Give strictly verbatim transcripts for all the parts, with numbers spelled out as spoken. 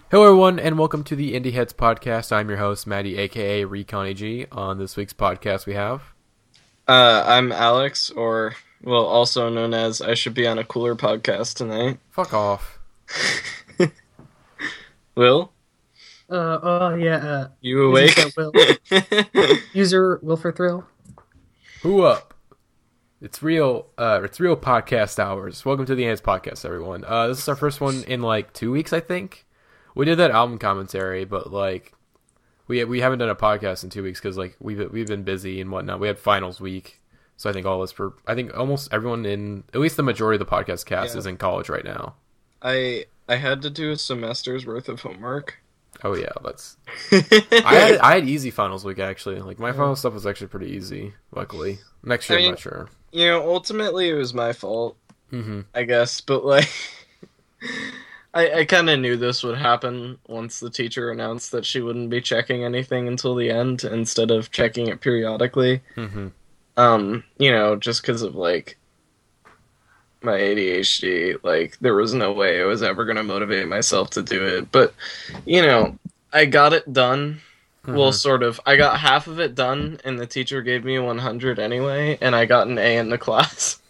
Hello, everyone, and welcome to the Indie Heads podcast. I'm your host, Maddie, aka Recon A G. On this week's podcast, we have. Uh, I'm Alex, or, well, also known as I should be on a cooler podcast tonight. Fuck off. Will? Uh, oh, yeah, uh... You awake? Will. User Will for Thrill. Who up? It's real, uh, it's real podcast hours. Welcome to the Indie Heads podcast, everyone. Uh, this is our first one in, like, two weeks, I think. We did that album commentary, but, like, we we haven't done a podcast in two weeks because, like, we've, we've been busy and whatnot. We had finals week, so I think all of us, for, I think almost everyone in, at least the majority of the podcast cast Yeah. is in college right now. I I had to do a semester's worth of homework. Oh, yeah, that's... I had I had easy finals week, actually. Like, my final stuff was actually pretty easy, luckily. Next year, I mean, I'm not sure. You know, ultimately it was my fault, Mm-hmm. I guess, but, like... I, I kind of knew this would happen once the teacher announced that she wouldn't be checking anything until the end instead of checking it periodically. Mm-hmm. Um, you know, just because of, like, my A D H D, like, there was no way I was ever going to motivate myself to do it. But, you know, I got it done. Mm-hmm. Well, sort of. I got half of it done, and the teacher gave me one hundred anyway, and I got an A in the class.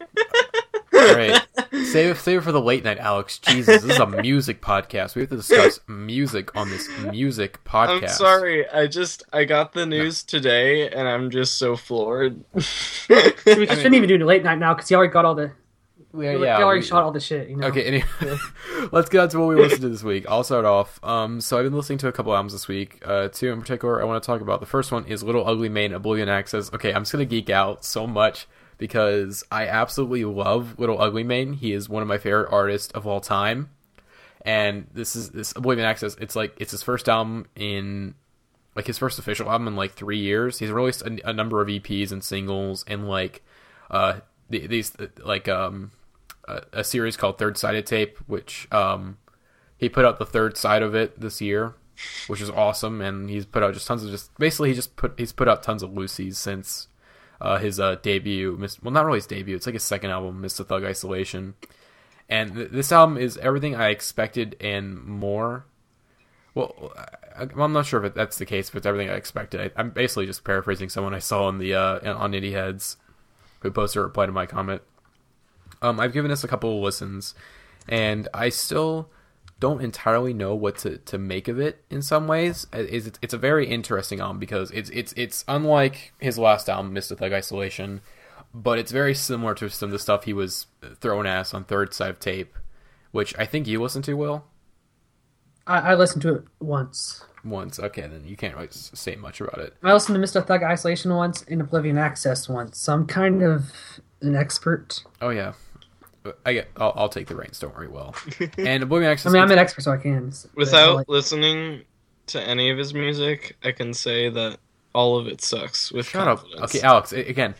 Great. Save, save it for the late night, Alex. Jesus, this is a music podcast. We have to discuss music on this music podcast. I'm sorry, I just, I got the news no. today, and I'm just so floored. We shouldn't I mean, even do it late night now, because you already got all the... Yeah, you yeah, already we, shot all the shit, you know? Okay, anyway, let's get on to what we listened to this week. I'll start off. Um, so I've been listening to a couple albums this week. Uh, two in particular I want to talk about. The first one is Little Ugly Mane, Oblivion Access. Okay, I'm just going to geek out so much, because I absolutely love Little Ugly Mane. He is one of my favorite artists of all time. And this is this Oblivion Access, it's like it's his first album in like his first official album in like three years. He's released a, a number of E Ps and singles and like uh these like um a, a series called Third Sided Tape, which um he put out the third side of it this year, which is awesome. And he's put out just tons of just basically he just put he's put out tons of Lucy's since Uh, his uh, debut, well, not really his debut. It's like his second album, Mister Thug Isolation, and th- this album is everything I expected and more. Well, I, I'm not sure if that's the case, but it's everything I expected. I, I'm basically just paraphrasing someone I saw on the uh, on Indie Heads, who posted a reply to my comment. Um, I've given this a couple of listens, and I still don't entirely know what to, to make of it in some ways. It's, it's a very interesting album because it's it's it's unlike his last album, Mister Thug Isolation, but it's very similar to some of the stuff he was throwing at us on Third Side of Tape, which I think you listened to, Will? I, I listened to it once. Once, okay, then you can't really say much about it. I listened to Mister Thug Isolation once and Oblivion Access once, so I'm kind of an expert. Oh, yeah. I get, I'll, I'll take the reins. Don't worry, Will. And Oblivion Access. I mean, I'm an expert, so I can. Without like... listening to any of his music, I can say that all of it sucks. With Shut confidence. up. Okay, Alex. Again,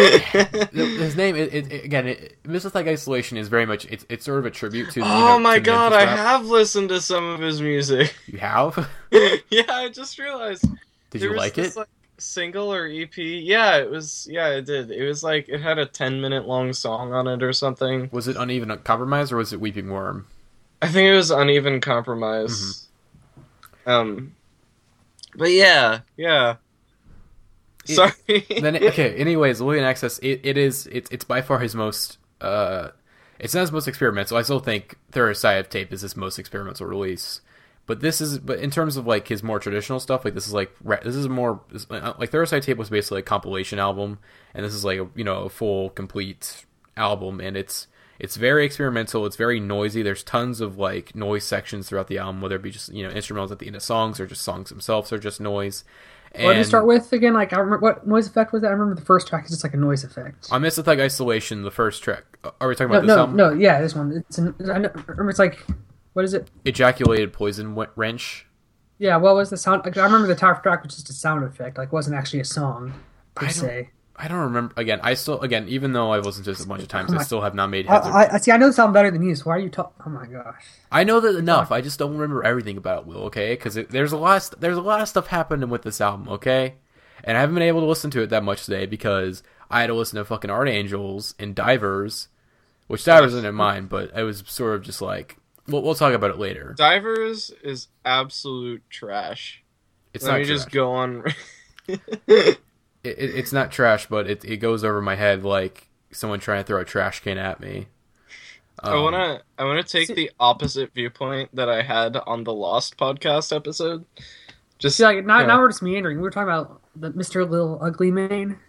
his name. It, it, again, it, Mister Thug Isolation is very much. It's it's sort of a tribute to. Oh you know, my to god! Memphis I rap. have listened to some of his music. You have? Yeah, I just realized. Did there you was like this, it? Like, single or E P? Yeah, it was. Yeah, it did. It was like it had a ten minute long song on it or something. Was it Uneven Compromise or was it Weeping Worm? I think it was Uneven Compromise. Mm-hmm. Um, but yeah, yeah. It, Sorry. Then okay. Anyways, Oblivion Access. It, it is. It's it's by far his most. Uh, it's not his most experimental. I still think Third Side of Tape is his most experimental release. But this is, but in terms of like his more traditional stuff, like this is like this is more like Third Side Tape was basically a compilation album, and this is like a, you know a full complete album, and it's it's very experimental. It's very noisy. There's tons of like noise sections throughout the album, whether it be just you know instrumentals at the end of songs or just songs themselves or just noise. And what did you start with again? Like, I remember what noise effect was that? I remember the first track is just like a noise effect. On Mister Thug Isolation, the first track. Are we talking no, about this no, album? No, yeah, this one. It's an, I remember it's like, what is it? Ejaculated Poison Wrench. Yeah, what was the sound? I remember the top track was just a sound effect. Like, wasn't actually a song per I se. I don't remember. Again, I still again even though I've listened to this a bunch of times, Oh my- I still have not made I, heads. or- I, I see. I know the sound better than you. So why are you talking? Oh my gosh. I know that enough. I just don't remember everything about it, Will. Okay, because there's a lot. Of, there's a lot of stuff happening with this album. Okay, and I haven't been able to listen to it that much today because I had to listen to fucking Art Angels and Divers, which Divers isn't in mine, but it was sort of just like we'll we'll talk about it later. Divers is absolute trash. It's Let not me trash. just go on. it, it, it's not trash, but it it goes over my head like someone trying to throw a trash can at me. Um, I wanna I wanna take the opposite viewpoint that I had on the Lost podcast episode. Just See, like now, you know. now we're just meandering. We were talking about the Mister Little Ugly Mane.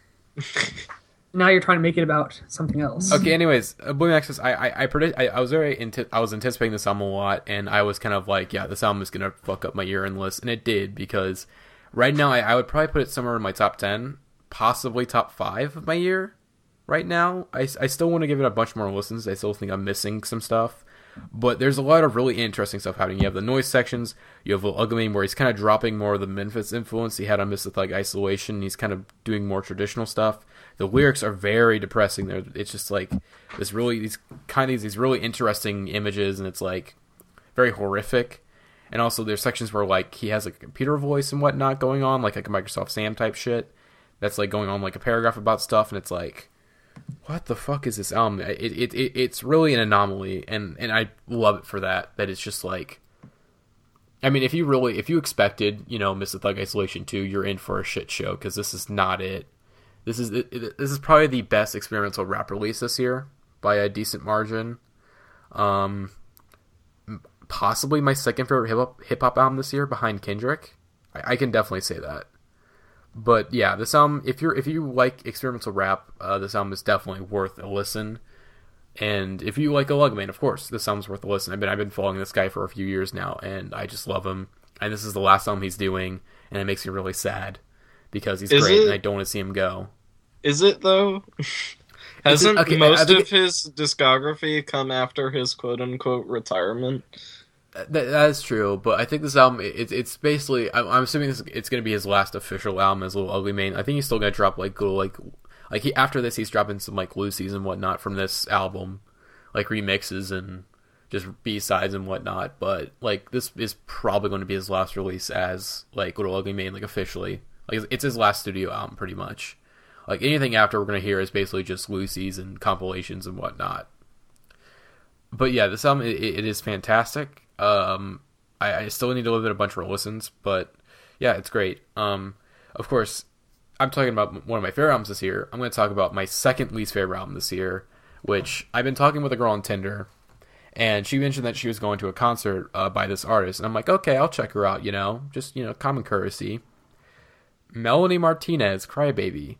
Now you're trying to make it about something else. Okay. Anyways, Oblivion Access. I I I, predict, I, I was very anti- I was anticipating this album a lot, and I was kind of like, yeah, this album is gonna fuck up my year-end list, and it did because right now I, I would probably put it somewhere in my top ten, possibly top five of my year. Right now, I, I still want to give it a bunch more listens. I still think I'm missing some stuff, but there's a lot of really interesting stuff happening. You have the noise sections. You have Little Ugly Mane, where he's kind of dropping more of the Memphis influence he had on Mythic Isolation. He's kind of doing more traditional stuff. The lyrics are very depressing. They're, it's just like this really these kind of these really interesting images, and it's like very horrific. And also, there's sections where like he has like a computer voice and whatnot going on, like like a Microsoft Sam type shit. That's like going on like a paragraph about stuff, and it's like, what the fuck is this album? It, it, it it's really an anomaly, and, and I love it for that. That it's just like, I mean, if you really, if you expected, you know, Mister Thug Isolation two, you're in for a shit show, because this is not it. This is it, it, this is probably the best experimental rap release this year by a decent margin. Um, possibly my second favorite hip hop hip hop album this year, behind Kendrick. I, I can definitely say that. But yeah, this album, if you're if you like experimental rap, uh, this album is definitely worth a listen. And if you like Ugly Mane, of course, this album's worth a listen. I've been I've been following this guy for a few years now, and I just love him. And this is the last album he's doing, and it makes me really sad because he's Is great, it? and I don't want to see him go. Is it though? Hasn't okay, I most think of his discography come after his quote unquote retirement? That, that is true, but I think this album, it, it's basically, I'm, I'm assuming this, it's going to be his last official album as Little Ugly Mane. I think he's still going to drop like little, like, like he, after this, he's dropping some like Lucy's and whatnot from this album, like remixes and just B-sides and whatnot. But like this is probably going to be his last release as like Little Ugly Mane, like officially. Like it's his last studio album, pretty much. Like anything after we're going to hear is basically just Lucy's and compilations and whatnot. But yeah, this album, it, it is fantastic. Um, I, I still need to give it a bunch more listens, but yeah, it's great. Um, of course, I'm talking about one of my favorite albums this year. I'm going to talk about my second least favorite album this year, which I've been talking with a girl on Tinder, and she mentioned that she was going to a concert uh, by this artist, and I'm like, okay, I'll check her out, you know, just, you know, common courtesy. Melanie Martinez, Crybaby.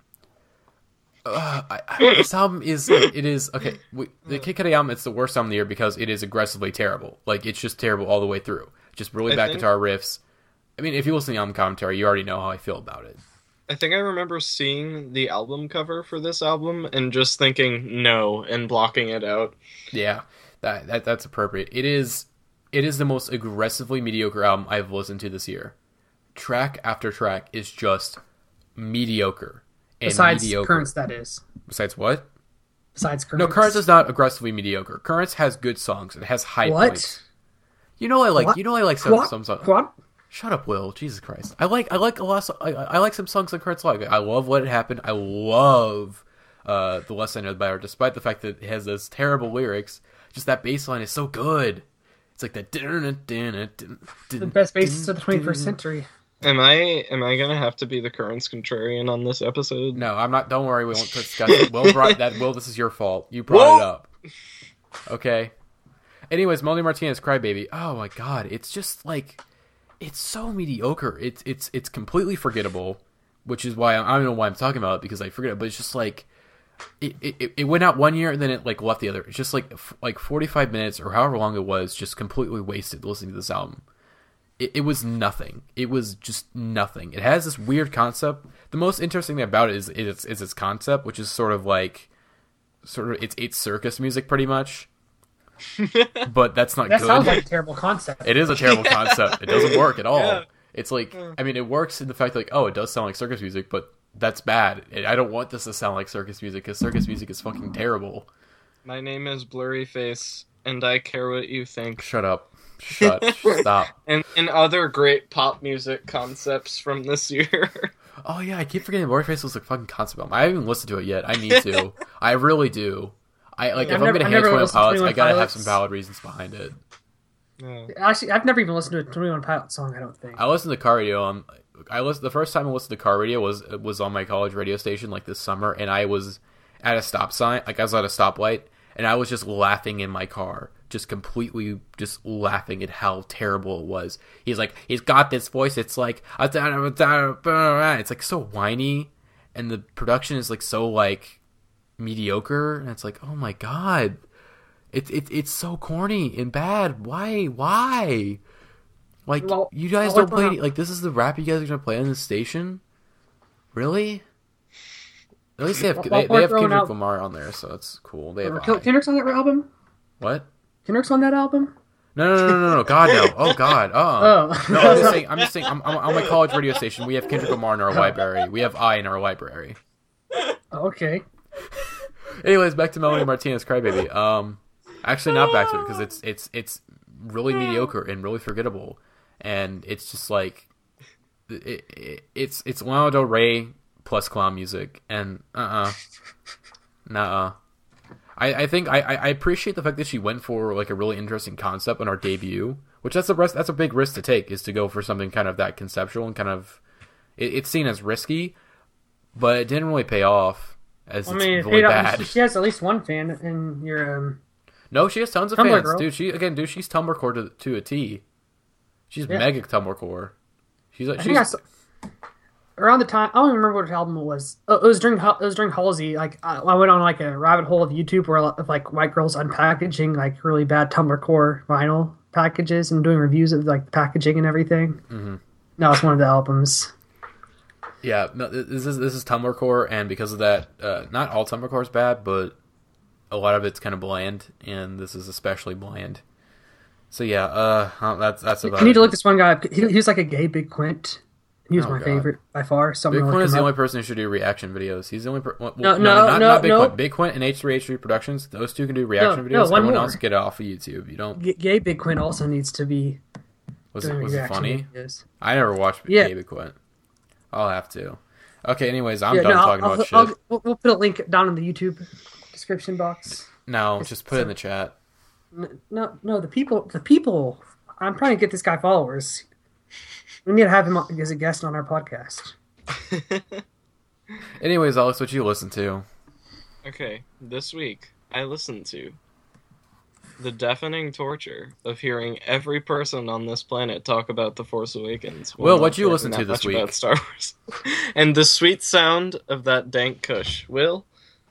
Uh, I, I, this album is it is okay. We, the Kid Cudi album, it's the worst album of the year because it is aggressively terrible. Like it's just terrible all the way through. Just really I bad think- guitar riffs. I mean, if you listen to the album commentary, you already know how I feel about it. I think I remember seeing the album cover for this album and just thinking no and blocking it out. Yeah, that, that that's appropriate. It is it is the most aggressively mediocre album I've listened to this year. Track after track is just mediocre. And Besides mediocre. Currents, that is. Besides what? Besides No, Currents. Currents is not aggressively mediocre. Currents has good songs. It has high What? points. You know I like. What? You know I like some What? some songs. What? Shut up, Will. Jesus Christ. I like I like a lot. Of, I, I like some songs that Currents like. I love Let It Happen. I love uh, The Less I Know the Better, despite the fact that it has those terrible lyrics. Just that bass line is so good. It's like that. The best bassist of the twenty-first century. Am I am I gonna have to be the Currents contrarian on this episode? No, I'm not. Don't worry. We won't discuss it. Will brought that. Will, this is your fault. You brought it up. Okay. Anyways, Melanie Martinez, Crybaby. Oh my god, it's just like, it's so mediocre. It's it's it's completely forgettable, which is why I, I don't know why I'm talking about it because I forget it. But it's just like, it, it it went out one year and then it like left the other. It's just like like forty-five minutes or however long it was, just completely wasted listening to this album. It, it was nothing. It was just nothing. It has this weird concept. The most interesting thing about it is is, is its concept, which is sort of like, sort of it's it's circus music pretty much. But that's not That good. sounds like a terrible concept. It is a terrible concept. It doesn't work at all. Yeah. It's like, I mean, it works in the fact that, like, oh, it does sound like circus music, but that's bad. I don't want this to sound like circus music because circus music is fucking terrible. My name is Blurryface, and I care what you think. Shut up. Shut. Stop. And and other great pop music concepts from this year. Oh yeah, I keep forgetting Blurryface was a fucking concept album. I haven't even listened to it yet. I need to. I really do. I like Yeah, if I've I'm never- gonna I've hate never Twenty listened to Pilots, I twenty-one gotta have Pilots. some valid reasons behind it. Yeah. Actually, I've never even listened to a Twenty One Pilot song. I don't think. I listened to car radio. On, I listened the first time I listened to car radio was was on my college radio station like this summer, and I was at a stop sign, like I was at a stoplight, and I was just laughing in my car, just completely just laughing at how terrible it was. He's like, he's got this voice. It's like it's like so whiny, and the production is like so like mediocre, and it's like, oh my god. It, it, it's so corny and bad. Why? Why? Like, well, you guys don't play... Any, like, this is the rap you guys are going to play on this station? Really? At least they have, well, they, they have Kendrick out... Lamar on there, so that's cool. They have Kendrick's on that album? What? Kendrick's on that album? No, no, no, no, no. God, no. Oh, God. Oh. oh. No, I'm just saying, I'm just saying, I'm, I'm, on my college radio station, we have Kendrick Lamar in our library. We have I in our library. Okay. Anyways, back to Melanie Martinez, Crybaby. Um... Actually, not back to it because it's it's it's really mediocre and really forgettable, and it's just like it, it, it's it's Lana Del Rey plus clown music, and uh uh-uh. nah. I I think I I appreciate the fact that she went for like a really interesting concept on our debut, which that's a risk, that's a big risk to take, is to go for something kind of that conceptual and kind of it, it's seen as risky, but it didn't really pay off as I mean, it's really bad. She, she has at least one fan in your um. No, she has tons of Tumblr fans, girl. dude. She again, dude. She's Tumblr core to, to a T. She's yeah. mega Tumblr core. She's like, I she's think I saw, around the time I don't even remember what album it was. Oh, it was during it was during Halsey. Like I, I went on like a rabbit hole of YouTube where of like white girls unpackaging like really bad Tumblr core vinyl packages and doing reviews of like the packaging and everything. Mm-hmm. That was one of the albums. Yeah, no, this is this is Tumblr core, and because of that, uh, not all Tumblr core is bad, but a lot of it's kind of bland, and this is especially bland. So yeah, uh, that's that's about. You need it. to look this one guy up. He, he was like a gay Big Quint. He was oh, my God. favorite by far. So Big Quint is the up. only person who should do reaction videos. He's the only. Per- well, no, no, no, not, no, not Big no. Quint. Big Quint and H three H three Productions. Those two can do reaction no, videos. No, one Everyone more. else get it off of YouTube. You don't. G- gay Big Quint also needs to be. Was it was it funny? Videos. I never watched yeah. Gay Big Quint. I'll have to. Okay. Anyways, I'm yeah, done no, talking I'll, about I'll, shit. I'll, we'll put a link down in the YouTube description box. No, It's, just put it in the chat. No, no, the people, the people. I'm trying to get this guy followers. We need to have him as a guest on our podcast. Anyways, Alex, what you listen to? Okay, this week I listened to the deafening torture of hearing every person on this planet talk about The Force Awakens. Will, what'd you listen to this week? About Star Wars. And the sweet sound of that dank kush. Will?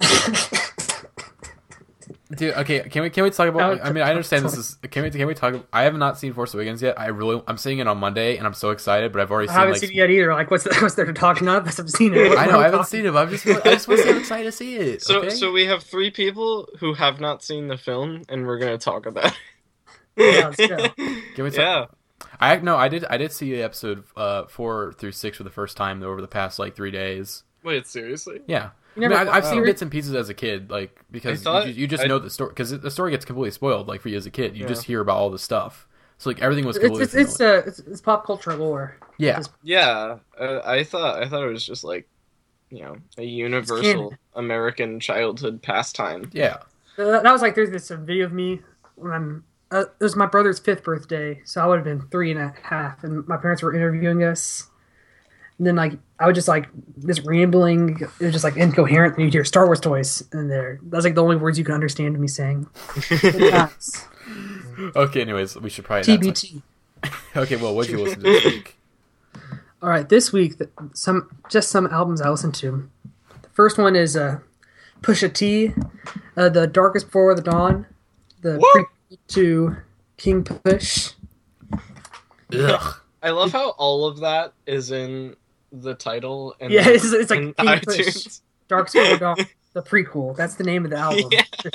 Dude, okay, can we can we talk about? I mean, I understand this is. Can we can we talk? I have not seen Force Awakens yet. I really, I'm seeing it on Monday, and I'm so excited. But I've already I seen. haven't like, seen it yet either. Like, what's what's there to talk? None of us have seen it. I know I haven't seen it. But I'm just I just was so excited to see it. So okay? so we have three people who have not seen the film, and we're gonna talk about it. Yeah, let's go. Can we talk? Yeah. I no, I did I did see episode uh, four through six for the first time over the past like three days. Wait, seriously? Yeah. You I mean, never- I, I've seen uh, bits and pieces as a kid, like because I thought- you, you just I- know the story because the story gets completely spoiled. Like for you as a kid, you Yeah. just hear about all the stuff. So like everything was It's completely it's it's, uh, it's it's pop culture lore. yeah. It's- Yeah, uh, I thought I thought it was just like, you know, a universal canon. American childhood pastime. Yeah. Uh, that was like there's this uh, video of me when I'm. Uh, it was my brother's fifth birthday, so I would have been three and a half, and my parents were interviewing us. And then like I was just like this rambling, it was just like incoherent. And you'd hear Star Wars toys in there. That's like the only words you can understand me saying. Yes. Okay. Anyways, we should probably T not B talk- T. Okay. Well, what'd you listen to this week? All right, this week some just some albums I listened to. The first one is uh, Pusha T, uh, The Darkest Before the Dawn, the What? prequel to King Push. Ugh. I love how all of that is in the title and Yeah, it's, it's like in King iTunes. Push, Darkest Before the Dawn, the prequel. That's the name of the album.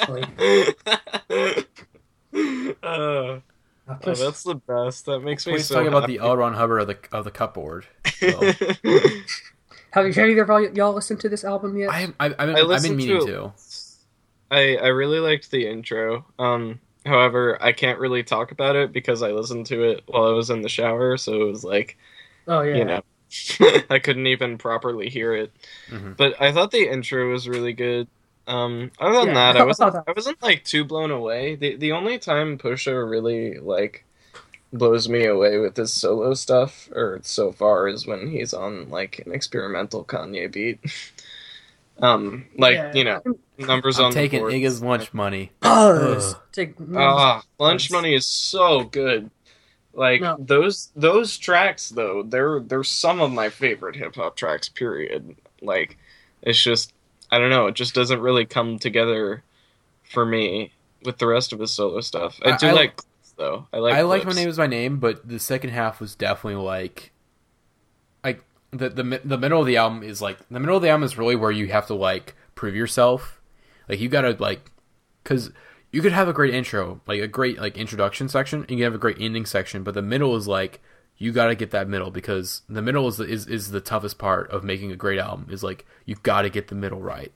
Yeah. uh, Uh, oh, Push- that's the best. That makes me Please so talk about the happy. L. Ron Hubbard of the of the cupboard. Well, Have you, have either of y'all, y'all listened to this album yet? I, I, I've, been, I I've been listened meaning to- to. I I really liked the intro. Um, however, I can't really talk about it because I listened to it while I was in the shower, so it was like, oh yeah. you know, I couldn't even properly hear it. Mhm. But I thought the intro was really good. Um, other than Yeah, that, I I thought- wasn't I thought I wasn't like too blown away. The the only time Pusha really like blows me away with his solo stuff, or so far, is when he's on like an experimental Kanye beat. um, like Yeah. you know, numbers I'm on taking the board. Iggy's lunch money. Buzz. Ugh. Take Ah, Lunch Buzz. Money is so good. Like No. those those tracks though, they're they're some of my favorite hip hop tracks. Period. Like it's just I don't know, it just doesn't really come together for me with the rest of his solo stuff. I I- do I- like clips, though. I like I like My clips. Name Is My Name, but the second half was definitely like, like the the mi- the middle of the album is like the middle of the album is really where you have to like prove yourself. Like you gotta like, because you could have a great intro, like a great like introduction section, and you can have a great ending section, but the middle is like you gotta get that middle because the middle is the, is is the toughest part of making a great album. Is like you gotta get the middle right.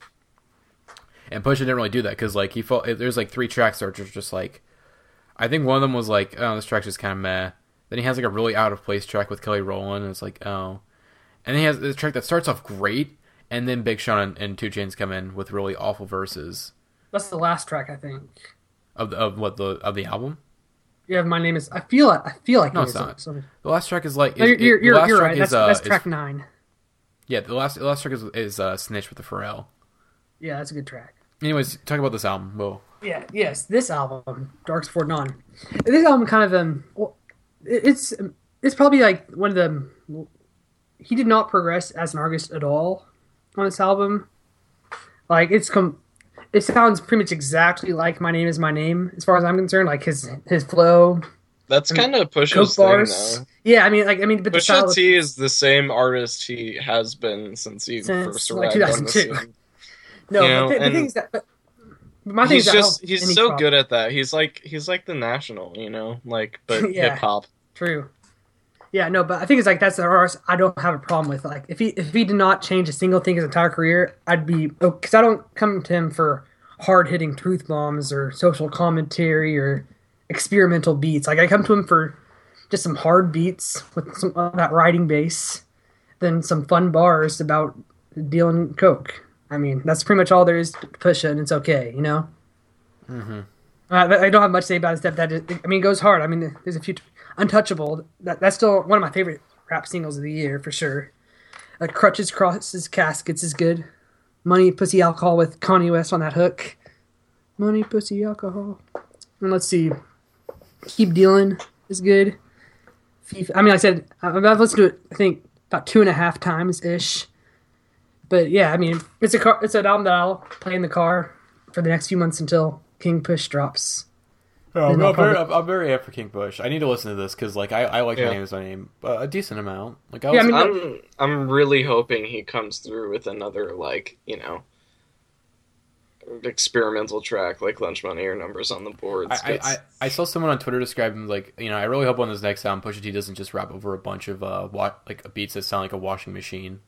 And Pusha didn't really do that because like he felt there's like three tracks that are just, just like. I think one of them was like, oh, this track's just kind of meh. Then he has like a really out of place track with Kelly Rowland, and it's like, oh. And then he has this track that starts off great, and then Big Sean and, and two Chainz come in with really awful verses That's the last track, I think. of the, of what the of the album. Yeah, my name is. I feel. I feel like No, it it's is not. something. The last track is like, No, is, you're you're, it, the you're, last you're track right. is, That's, uh, that's is- track nine. yeah, the last the last track is is uh, Snitch with the Pharrell. Yeah, that's a good track. Anyways, talk about this album. Whoa. Yeah. Yes, this album, Darks Before Dawn. This album kind of um, well, it- it's it's probably like one of the. He did not progress as an artist at all on this album. Like it's com- it sounds pretty much exactly like My Name Is My Name as far as I'm concerned. Like his his flow, That's I mean, kind of coke Pusha's thing, bars. though. Yeah, I mean, like I mean, but the style Pusha of- T is the same artist he has been since he Since, first like, arrived on the two thousand two. scene. no, you know, but the, the and thing is that. But, but my thing He's is that I just don't- he's any so problem. good at that. He's like he's like the National, you know, like but Yeah. hip hop. True. Yeah, no, but I think it's like that's the artist I don't have a problem with. Like if he if he did not change a single thing his entire career, I'd be because I don't come to him for hard hitting truth bombs or social commentary or experimental beats. Like I come to him for just some hard beats with some of that writing bass, then some fun bars about dealing coke. I mean, that's pretty much all there is to Pusha, and it's okay, you know. Mm-hmm. Uh, I don't have much to say about his stuff. That is, I mean, it goes hard. I mean, there's a few. Untouchable. That, that's still one of my favorite rap singles of the year for sure. Like Crutches, Crosses, Caskets is good. Money, Pussy, Alcohol with Kanye West on that hook. Money, Pussy, Alcohol. And let's see. Keep Dealing is good. FIFA. I mean, like I said, I've I've listened to it. I think about two and a half times ish. But yeah, I mean, it's a car, it's an album that I'll play in the car for the next few months until King Push drops. I'm, Then I'll I'm very, probably- I'm very up for King Bush. I need to listen to this because, like, I, I like Yeah. My Name Is My Name, uh, a decent amount. Like, I Yeah, I was, mean, I'm I'm really hoping he comes through with another like, you know, experimental track like Lunch Money or Numbers on the Boards. I, I, I, I saw someone on Twitter describe him like, you know, I really hope on this next album Pusha T doesn't just rap over a bunch of uh, wa- like beats that sound like a washing machine.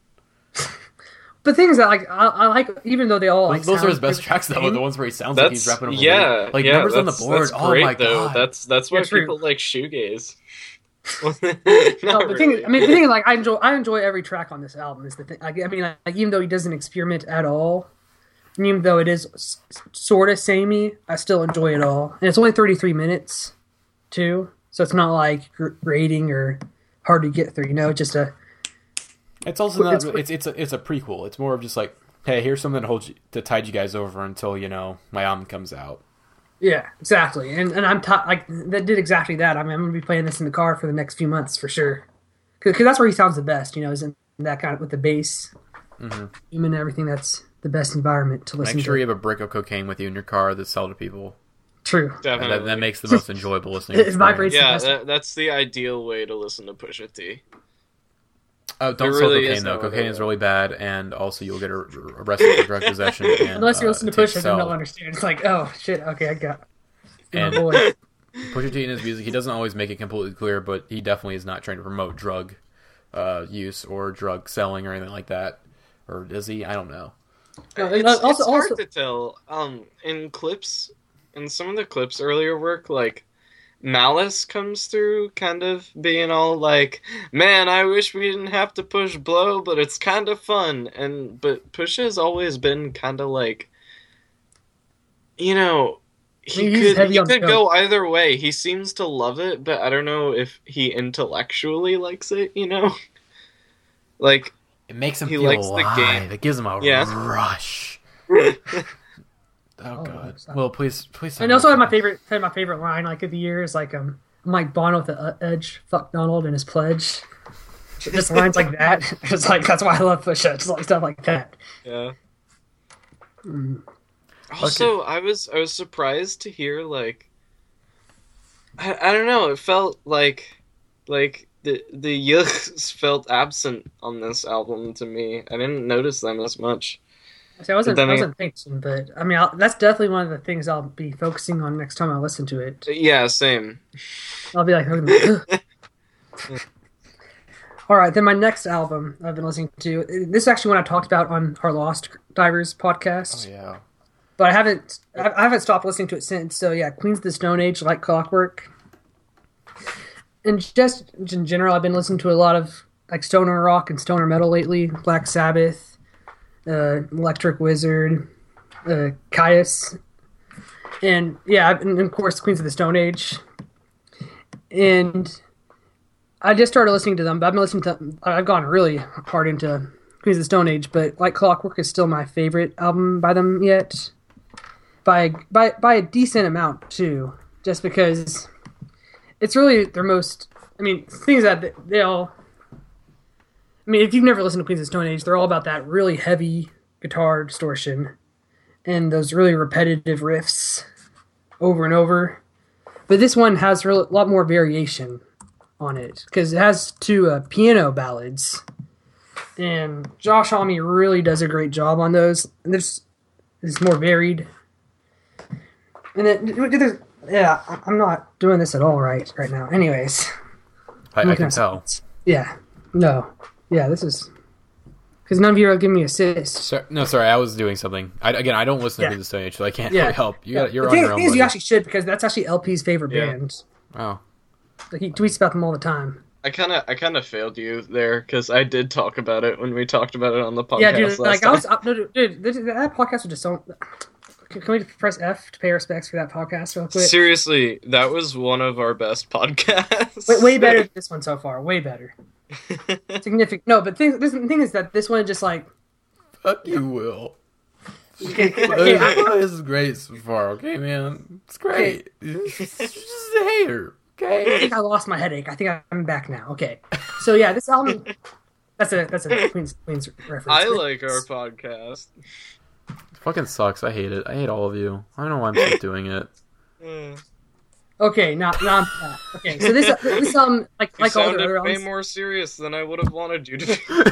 But things that like I, I like, even though they all like Those, those are his sound best pretty tracks though. same. The ones where he sounds like he's that's rapping over yeah, weed. like yeah, Numbers on the that's- Board. That's Oh great, my though. god, That's that's why Yeah, true. people like shoegaze. No, Not the thing, really. I mean, the thing is, like, I enjoy, I enjoy every track on this album. Is the thing? Like, I mean, like, like, even though he doesn't experiment at all, and even though it is sort of samey, I still enjoy it all. And it's only thirty-three minutes, too, so it's not like gr- grating or hard to get through. You know, just a it's also not. It's- It's it's a it's a prequel. It's more of just like, hey, here's something to hold you, to tide you guys over until you know my album comes out. yeah, exactly. And and I'm t- like that did exactly that. I mean, I'm gonna be playing this in the car for the next few months for sure, because that's where he sounds the best. You know, is in that kind of with the bass, Mm-hmm. and everything. That's the best environment to listen Make sure to. you have a brick of cocaine with you in your car that sell to people. True. And Definitely. that, that makes the most enjoyable listening. It experience. vibrates. yeah, It's the best- that, that's the ideal way to listen to Pusha T. Oh, don't It sell really cocaine is though. nowadays. Cocaine is really bad, and also you'll get ar- arrested for drug possession. And, Unless you uh, listen to attempt Pusha, then sell. they'll understand. It's like, oh shit, okay, I got. And Oh boy. Pusha T in his music, he doesn't always make it completely clear, but he definitely is not trying to promote drug uh, use or drug selling or anything like that. Or is he? I don't know. No, It's, also- it's hard also- to tell. Um, in clips, in some of the clips earlier work, like Malice comes through, kind of being all like, "Man, I wish we didn't have to push blow, but it's kind of fun." And but Pusha has always been kind of like, you know, he mean, he's could heavy he on could coke. go either way. He seems to love it, but I don't know if he intellectually likes it. You know, like It makes him he feel likes the alive. game. It gives him a Yeah. rush. Oh, Oh, God. sorry. Well, please, please. tell And me also, about my that. favorite, my favorite line like of the year is like um Mike Bond with the uh, edge, fuck Donald and his pledge. Just lines like that. It's like that's why I love Pusha. Just like stuff like that. Yeah. Mm. Also, I was I was surprised to hear like I, I don't know. It felt like like the the yucks felt absent on this album to me. I didn't notice them as much. See, I wasn't, But then I I- wasn't thinking, but I mean, I'll, that's definitely one of the things I'll be focusing on next time I listen to it. Yeah, same. I'll be like, all right. Then my next album I've been listening to. This is actually one I talked about on our Lost Divers podcast, Oh, yeah. but I haven't, I I haven't stopped listening to it since. So yeah, Queens of the Stone Age, Like Clockwork, and just in general, I've been listening to a lot of like stoner rock and stoner metal lately. Black Sabbath, uh, Electric Wizard, uh, Caius, and yeah, and of course Queens of the Stone Age. And I just started listening to them, but I've been listening to. I've gone really hard into Queens of the Stone Age, but Like Clockwork is still my favorite album by them yet, by by by a decent amount too. Just because it's really their most. I mean, things that they, they all. I mean, if you've never listened to Queens of the Stone Age, they're all about that really heavy guitar distortion and those really repetitive riffs over and over. But this one has a lot more variation on it because it has two uh, piano ballads, and Josh Homme really does a great job on those. And this is more varied. And then, there's- yeah, I'm not doing this at all right right now. Anyways, I, I Looking can at tell. yeah, no, yeah, this is because none of you are giving me assists. So, no, sorry, I was doing something. I, again, I don't listen Yeah. to the Stone Age, so I can't Yeah. really help. You got, you're the on thing, your own. thing is, you buddy. actually should because that's actually L P's favorite Yeah. band. Oh, Like he tweets about them all the time. I kind of I kind of failed you there because I did talk about it when we talked about it on the podcast Yeah, dude. last Like I time. was, uh, no, dude, dude, this- that podcast was just so. Can, can we press F to pay respects for that podcast real quick? Seriously, that was one of our best podcasts. Way, way better than this one so far. Way better. Significant. No, but thing, this, the thing is that this one just like. fuck you, Will. Okay, okay, I- This is great so far, okay, man? It's great. It's just a hater, I okay? think I lost my headache. I think I'm back now. Okay, so yeah, this album. That's a that's a Queen's Queen's reference. I like our podcast. Fucking sucks. I hate it. I hate all of you. I don't know why I'm still doing it. Uh, Okay, now now I'm back. Okay, so this this um like you like all the sounded other way albums. more serious than I would have wanted you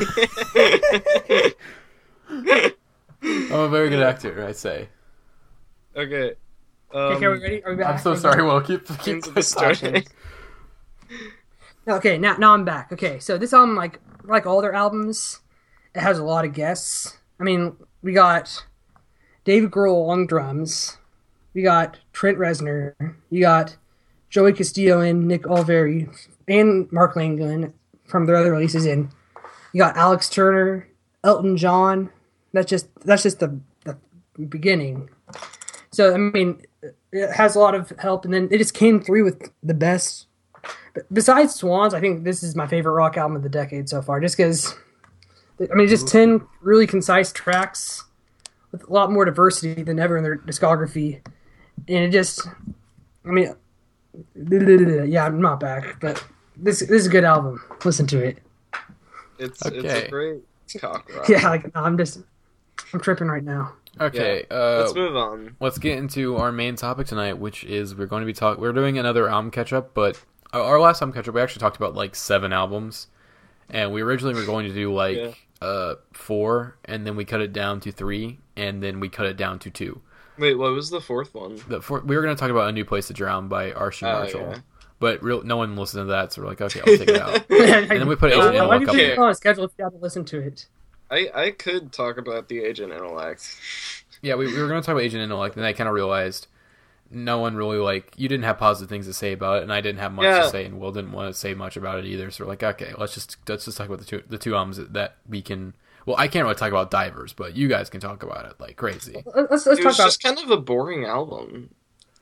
to be. I'm a very good actor, I say. Okay. Um, Okay, are we ready? Are we back? I'm so Are we sorry, back? Will. Keep, keep Queens of the Stone talking. Age. Okay, now now I'm back. Okay, so this album, like like all their albums, it has a lot of guests. I mean, we got David Grohl on drums, we got Trent Reznor, you got Joey Castillo and Nick Oliveri, and Mark Langland from their other releases. In you got Alex Turner, Elton John. That's just that's just the the beginning. So I mean, it has a lot of help, and then it just came through with the best. Besides Swans, I think this is my favorite rock album of the decade so far. Just because, I mean, just ten really concise tracks with a lot more diversity than ever in their discography, and it just, I mean, yeah, I'm not back, but this this is a good album. Listen to it. It's it's Okay. a great cock rock. Yeah, like no, I'm just, I'm tripping right now. Okay, Yeah. uh, Let's move on. let's get into our main topic tonight, which is we're going to be talking. We're doing another album catch up, but our- our last album catch up, we actually talked about like seven albums, and we originally were going to do like Yeah. uh four, and then we cut it down to three, and then we cut it down to two. Wait, what was the fourth one? The four, we were going to talk about A New Place to Drown by Archie Oh, Marshall, yeah. but real no one listened to that, so we're like, okay, I'll take it out. and then we put Agent Why Intellect did you up put there. it on a schedule if you haven't listened to it? I I could talk about the Agent Intellect. Yeah, we, we were going to talk about Agent Intellect, and I kind of realized no one really, like, you didn't have positive things to say about it, and I didn't have much Yeah. to say, and Will didn't want to say much about it either, so we're like, okay, let's just let's just talk about the two the two albums that, that we can... Well, I can't really talk about Divers, but you guys can talk about it like crazy. Let's let's It talk was about. just kind of a boring album.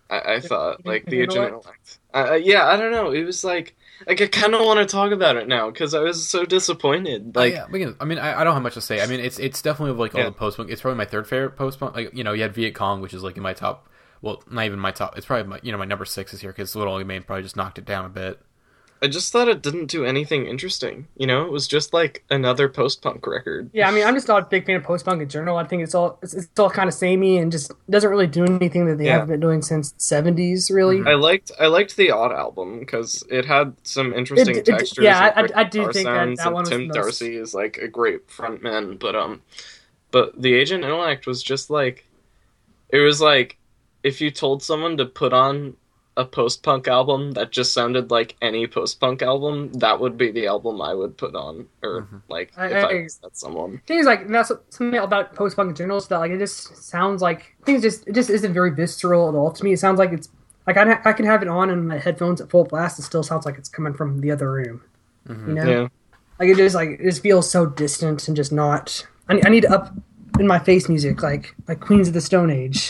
I, I thought Agent like the Agent Intellect? Intellect. Uh, uh, yeah, I don't know. It was like like I kind of want to talk about it now because I was so disappointed. Uh, Like, yeah, we can, I mean, I, I don't have much to say. I mean, it's it's definitely like all yeah, the post punk. It's probably my third favorite post punk. Like, you know, you had Viet Cong, which is like in my top. Well, not even my top. It's probably my, you know, my number six is here because Little Ugly Mane probably just knocked it down a bit. I just thought it didn't do anything interesting. You know, it was just like another post punk record. Yeah, I mean, I'm just not a big fan of post punk in general. I think it's all it's, it's all kind of samey and just doesn't really do anything that they Yeah. haven't been doing since the seventies, really. I liked I liked the Odd album because it had some interesting It- it- textures. yeah, and I- great I do guitar think that- sounds, that and one was Tim the most- Darcy is like a great frontman, but um, but the Agent Intellect was just like, it was like if you told someone to put on a post punk album that just sounded like any post punk album, that would be the album I would put on, or Mhm. like I- if I- I was that someone. Things like that's something about post punk in general is that like it just sounds like things just it just isn't very visceral at all to me. It sounds like it's like I I can have it on in my headphones at full blast. It still sounds like it's coming from the other room. Mhm. You know, Yeah, like it just like it just feels so distant and just not. I, I need to up in my face music like like Queens of the Stone Age.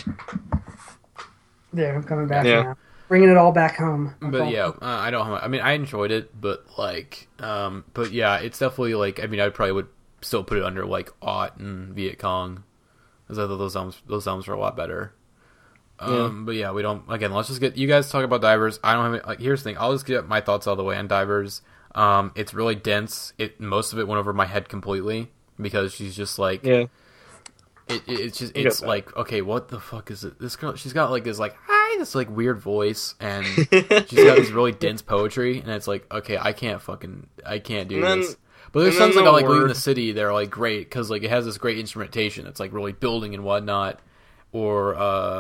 There, I'm coming back Yeah. now, bringing it all back home. But yeah, uh, I don't. Have, I mean, I enjoyed it, but like, um, but yeah, it's definitely like. I mean, I probably would still put it under like Ott and Viet Cong, because I thought those albums those albums were a lot better. Um, Yeah. But yeah, we don't. Again, let's just get you guys talk about Divers. I don't have any, like. Here's the thing. I'll just get my thoughts all the way on Divers. Um, it's really dense. It most of it went over my head completely because she's just like. yeah. It, it, it's just I get it's that. like, okay, what the fuck is it? This girl, she's got like this like hi, this like weird voice, and she's got this really dense poetry, and it's like, okay, I can't fucking I can't do And then- this. But there's and then songs like the I like leaving word- the city. They're like great because like it has this great instrumentation. It's like really building and whatnot. Or uh,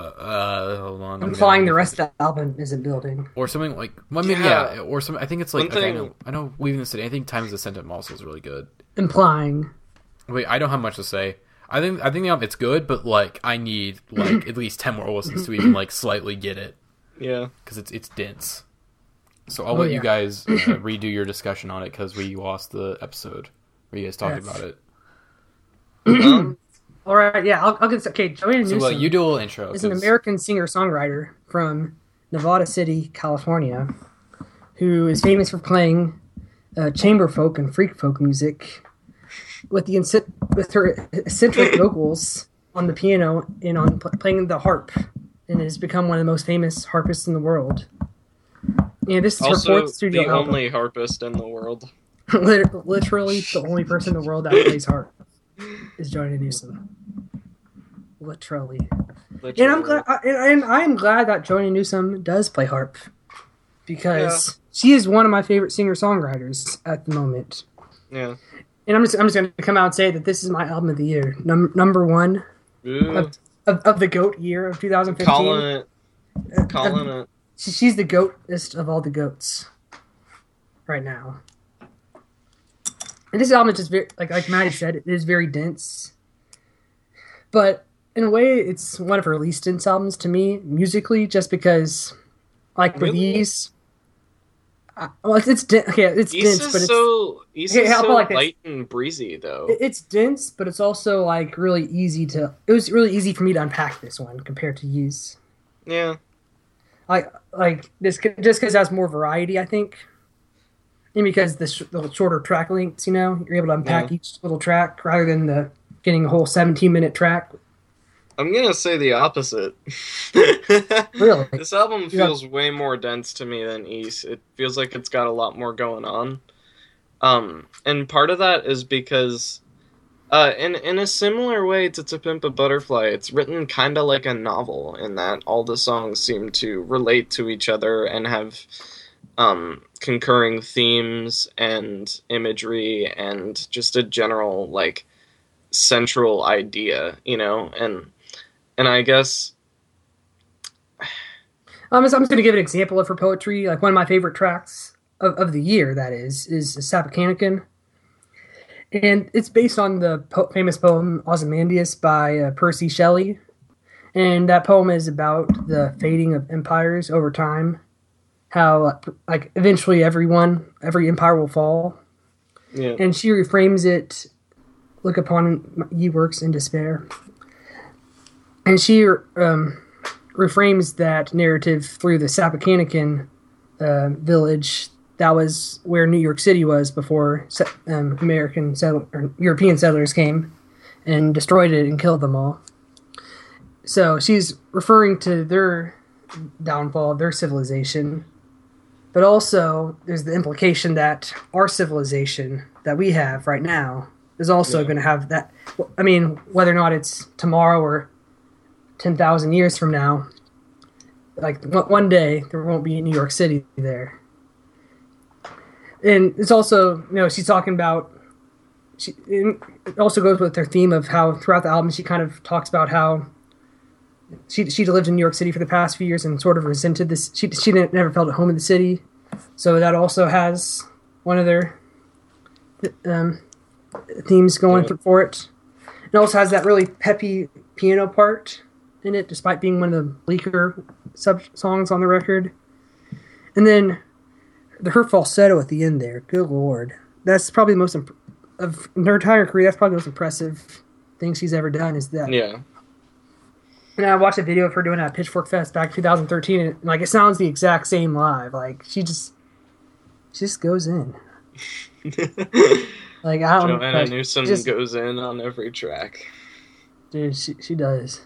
uh, hold on, I'm Implying gonna- the rest of the album isn't building. or something like I mean yeah, Yeah. or some I think it's like One okay, I thing- know I know leaving the city. I think Times of Sentiment also is really good. Implying. Wait, I don't have much to say. I think I think the album it's good, but like I need like at least ten more listens to even like slightly get it Yeah. because it's it's dense. So I'll Oh, let yeah. you guys uh, redo your discussion on it because we lost the episode where you guys talked Yes. about it. Um, All right, yeah, I'll, I'll get okay. Joanna So Newsom uh, you do a little intro. is an 'cause- American singer-songwriter from Nevada City, California, who is famous for playing uh, chamber folk and freak folk music with the inci- with her eccentric vocals on the piano and on pl- playing the harp, and has become one of the most famous harpists in the world. And this is her also, fourth studio the album. only harpist in the world. Lit- Literally, the only person in the world that plays harp is Joanna Newsom. Literally. And I'm glad, I, and, and I'm glad that Joanna Newsom does play harp because she is one of my favorite singer-songwriters at the moment. Yeah. And I'm just, I'm just going to come out and say that this is my album of the year, Num- number one Ooh, of, of, of the GOAT year of twenty fifteen. calling it. Uh, Calling uh, it. she- she's the GOATest of all the goats right now. And this album is just very, like like Maddie said, it is very dense. But in a way, it's one of her least dense albums to me, musically, just because, like with Really? Ease, uh, well, it's, it's dense. Okay, it's East dense, is but it's so East Okay, is how about so like this? light and breezy though. it- it's dense, but it's also like really easy to. It was really easy for me to unpack this one compared to Ease. Yeah. Like like this just because it has more variety, I think. And because the, sh- the shorter track lengths, you know, you're able to unpack Yeah. each little track rather than the getting a whole seventeen minute track. I'm gonna say the opposite. Really? This album Yeah. feels way more dense to me than East. It feels like it's got a lot more going on. Um, and part of that is because, uh, in in a similar way to To Pimp a Butterfly, it's written kind of like a novel in that all the songs seem to relate to each other and have, um, concurring themes and imagery and just a general like central idea, you know, and and I guess. Um, so I'm just going to give an example of her poetry. Like one of my favorite tracks of, of the year, that is, is Sapakanikan. And it's based on the po- famous poem Ozymandias by uh, Percy Shelley. And that poem is about the fading of empires over time. How, uh, like, eventually everyone, every empire will fall. Yeah. And she reframes it, look upon ye works in despair. And she um, reframes that narrative through the Sapakanikan uh, village. That was where New York City was before um, American settler, or European settlers came and destroyed it and killed them all. So she's referring to their downfall of their civilization, but also there's the implication that our civilization that we have right now is also yeah. going to have that. I mean, whether or not it's tomorrow or ten thousand years from now, like one day there won't be New York City there. And it's also, you know, she's talking about, she, it also goes with her theme of how throughout the album she kind of talks about how she she lived in New York City for the past few years and sort of resented this. She she didn't, never felt at home in the city. So that also has one of their um, themes going yeah. for it. It also has that really peppy piano part in it, despite being one of the bleaker sub songs on the record. And then the her falsetto at the end there, good lord, that's probably the most imp- of in her entire career. That's probably the most impressive thing she's ever done. Is that? Yeah. And I watched a video of her doing it at Pitchfork Fest back in two thousand thirteen, and like it sounds the exact same live. Like she just, she just goes in. Like I don't. Joanna like, Newsom just, goes in on every track. Dude, she she does.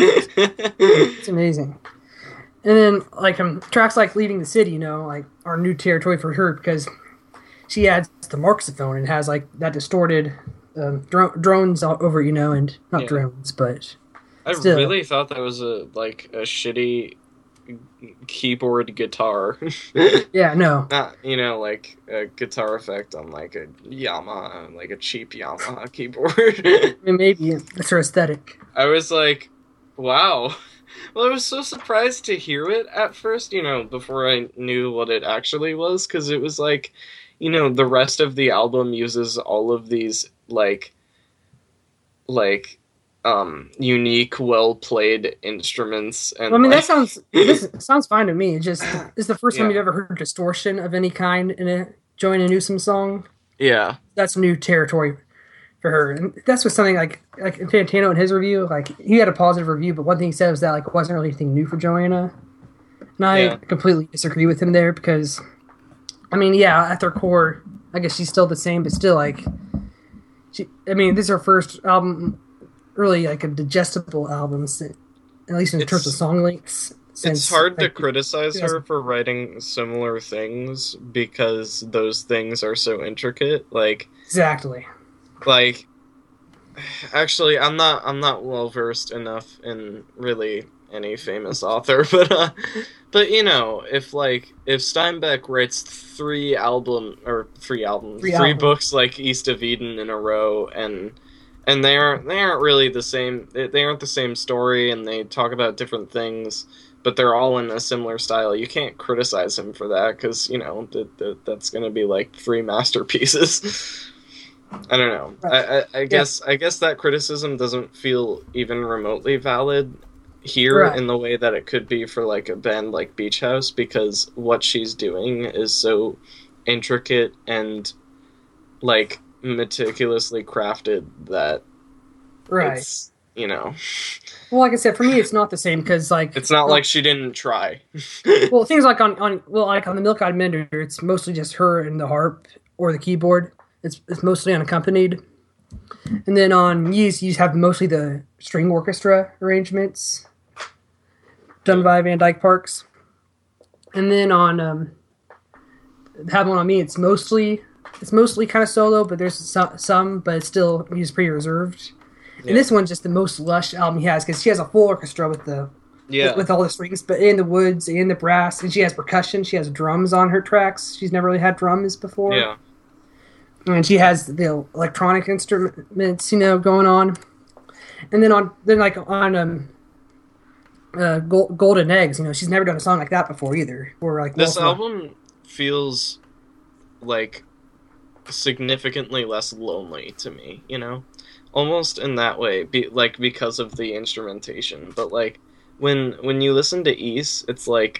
It's amazing. And then, like, um, tracks like Leaving the City, you know, like, are new territory for her because she adds the Marxophone and has, like, that distorted um, dro- drones all over, you know, and not yeah. drones, but I still. really thought that was, a like, a shitty keyboard guitar. Yeah, no. Not, you know, like, a guitar effect on, like, a Yamaha, like, a cheap Yamaha keyboard. I mean, maybe it's her aesthetic. I was like, wow. Well, I was so surprised to hear it at first, you know, before I knew what it actually was, because it was like, you know, the rest of the album uses all of these, like, like, um, unique, well-played instruments. And well, I mean, like... that sounds, this sounds fine to me. It just, it's the first time yeah. you've ever heard distortion of any kind in a Joanna Newsom song. Yeah. That's new territory for her. And that's what something like like Fantano in his review, like he had a positive review, but one thing he said was that like it wasn't really anything new for Joanna. And I yeah. completely disagree with him there because I mean, yeah, at their core, I guess she's still the same, but still like she I mean, this is her first album really like a digestible album, at least in it's, terms of song lengths. Since, it's hard like, to criticize her for writing similar things because those things are so intricate. Like exactly. Like, actually, I'm not I'm not well versed enough in really any famous author, but uh, but you know, if like if Steinbeck writes three album or three albums, three, three album. books like East of Eden in a row, and and they aren't they aren't really the same. They, they aren't the same story, and they talk about different things, but they're all in a similar style. You can't criticize him for that because you know that, that that's going to be like three masterpieces. I don't know. I, I, I guess yeah. I guess that criticism doesn't feel even remotely valid here right. in the way that it could be for like a band like Beach House, because what she's doing is so intricate and like meticulously crafted that right. it's, you know. Well, like I said, for me, it's not the same because like it's not well, like she didn't try. Well, things like on, on well, like on the Milk Eyed Mender, it's mostly just her and the harp or the keyboard. It's it's mostly unaccompanied. And then on Muse, you have mostly the string orchestra arrangements done by Van Dyke Parks. And then on um, Have One on Me, it's mostly it's mostly kind of solo, but there's some, some but it's still Muse pretty reserved. Yeah. And this one's just the most lush album he has because she has a full orchestra with the yeah with, with all the strings, but in the woods and the brass, and she has percussion. She has drums on her tracks. She's never really had drums before. Yeah. And she has the electronic instruments, you know, going on. And then on, then like on um, uh, Gold, Golden Eggs, you know, she's never done a song like that before either. Or like this album feels like significantly less lonely to me, you know, almost in that way, be, like because of the instrumentation. But like when when you listen to East, it's like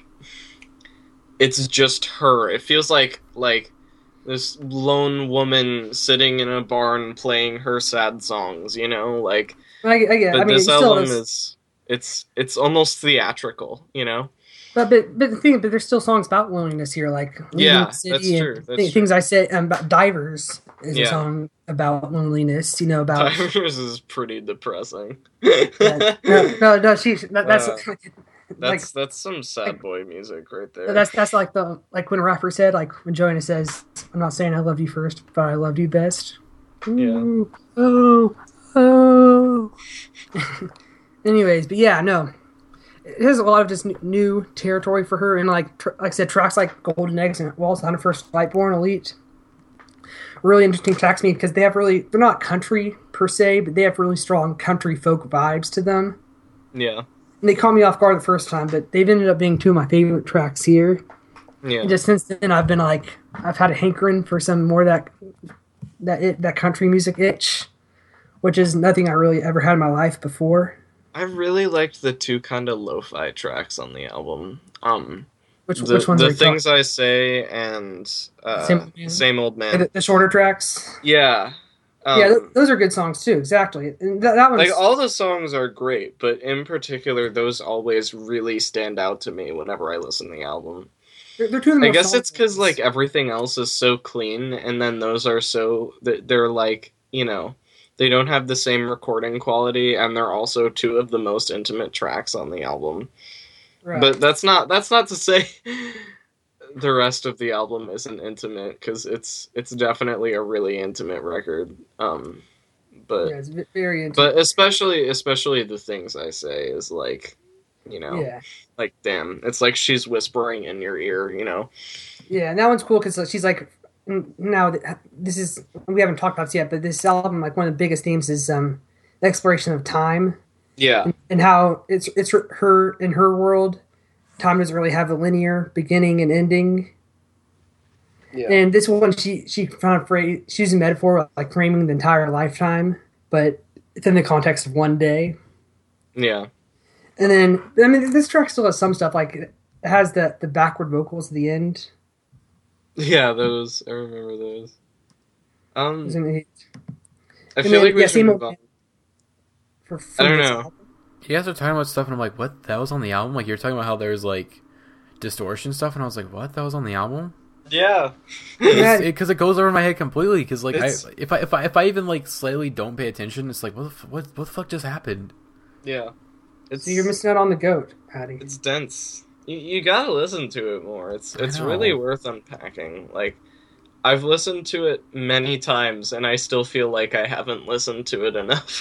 it's just her. It feels like like. This lone woman sitting in a barn playing her sad songs, you know, like. I, I, yeah, I mean, this it album still is. It's it's almost theatrical, you know. But but but the thing, but there's still songs about loneliness here, like Leaving Yeah, the City that's and true. That's th- true. things I say um, about Divers is a Yeah. song about loneliness. You know about Divers is pretty depressing. yeah. no no no she that, that's Uh, like That's that's some sad like- boy music right there. that's that's like the like when a rapper said like when Joanna says I'm not saying I loved you first, but I loved you best. Ooh, oh oh. Anyways, but yeah, no. It has a lot of just n- new territory for her, and like tr- like I said, tracks like Golden Eggs and Waltz on her first Lightborn Elite. Really interesting tracks to me because they have really they're not country per se, but they have really strong country folk vibes to them. Yeah. And they caught me off guard the first time, but they've ended up being two of my favorite tracks here. Yeah. And just since then, I've been like I've had a hankering for some more of that that it, that country music itch, which is nothing I really ever had in my life before. I really liked the two kind of lo-fi tracks on the album. Um, Which the, which ones the are you talking- things I say and uh, Same Old Man? same old man. the, the shorter tracks? Yeah, um, yeah, th- those are good songs too. Exactly, and that, that one's like all the songs are great, but in particular, those always really stand out to me whenever I listen to the album. they're, they're two of the I most guess it's solid because ones. like everything else is so clean, and then those are so they're like you know. They don't have the same recording quality, and they're also two of the most intimate tracks on the album. Right. But that's not that's not to say the rest of the album isn't intimate, because it's it's definitely a really intimate record. Um, but yeah, it's ve- very intimate. but especially especially the things I say is like, you know, yeah, like damn, it's like she's whispering in your ear, you know. yeah, and that one's cool because she's like, n- now th- this is we haven't talked about this yet, but this album, like one of the biggest themes is um, the exploration of time Yeah, and how it's it's her in her world, time doesn't really have a linear beginning and ending. yeah, And this one, she she found a phrase, she used a metaphor like framing the entire lifetime, but within the context of one day. yeah, And then, I mean, this track still has some stuff like it has the the backward vocals at the end. yeah. Those I remember those. Um, Isn't it- I and feel then, like we yeah, should same move old- on. For, I don't this know. album. You guys are talking about stuff, and I'm like, what? That was on the album? Like, you're talking about how there's, like, distortion stuff, and I was like, what? That was on the album? Yeah, Yeah. Because it, it goes over my head completely, because, like, I, It's- if I if I if I even, like, slightly don't pay attention, it's like, what the, f- what, what the fuck just happened? yeah. It's So you're missing out on the goat, Patty. It's dense. You, you gotta listen to it more. It's I it's know. really worth unpacking. Like, I've listened to it many times, and I still feel like I haven't listened to it enough.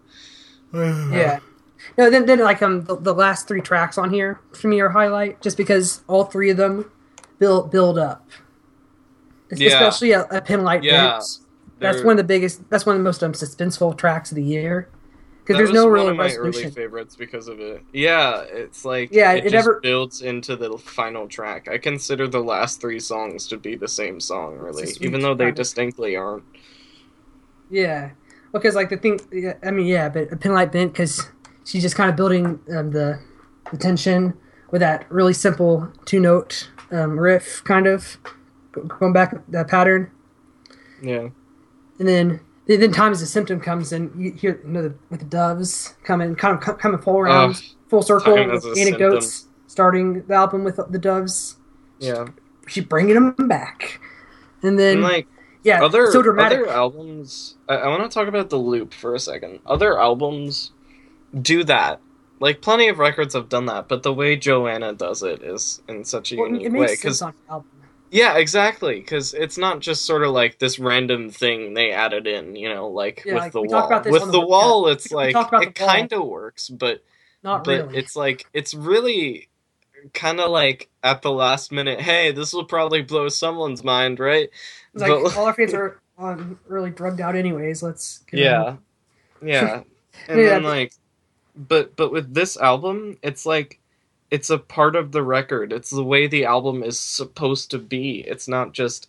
Yeah. No, then, then like um the, the last three tracks on here for me are highlight just because all three of them build build up. Yeah. Especially a, a Pinlight Yeah. Bench. That's They're- one of the biggest. That's one of the most um, suspenseful tracks of the year because That there's was no one real of my resolution. early favorites because of it. Yeah, it's like Yeah, it, it just never- builds into the final track. I consider the last three songs to be the same song, really, It's a sweet even though they kind of- distinctly aren't. Yeah, because like the thing, yeah, I mean, yeah, but a Pinlight Bent because she's just kind of building um, the the tension with that really simple two note um, riff, kind of go- going back that pattern, Yeah, and then then time as a symptom comes and you hear you know the, with the doves coming kind of co- coming full around, Ugh, full circle Time as with a anecdotes starting the album with the doves. yeah. She's bringing them back, and then And like. yeah, Other so dramatic. other albums. I, I want to talk about the loop for a second. Other albums do that. Like plenty of records have done that, but the way Joanna does it is in such a Well, unique it way. makes sense Because on the album. yeah, exactly. Because it's not just sort of like this random thing they added in. You know, like Yeah, with like, the we talked wall. about this With on the the- wall, yeah. it's We like talked about it the wall. kind of works, but Not but really. it's like it's really kind of like at the last minute. Hey, this will probably blow someone's mind, right? It's like But- all our fans are um, really drugged out anyways. Let's get Yeah, on. yeah, and Yeah, then but- like, but but with this album, it's like it's a part of the record. It's the way the album is supposed to be. It's not just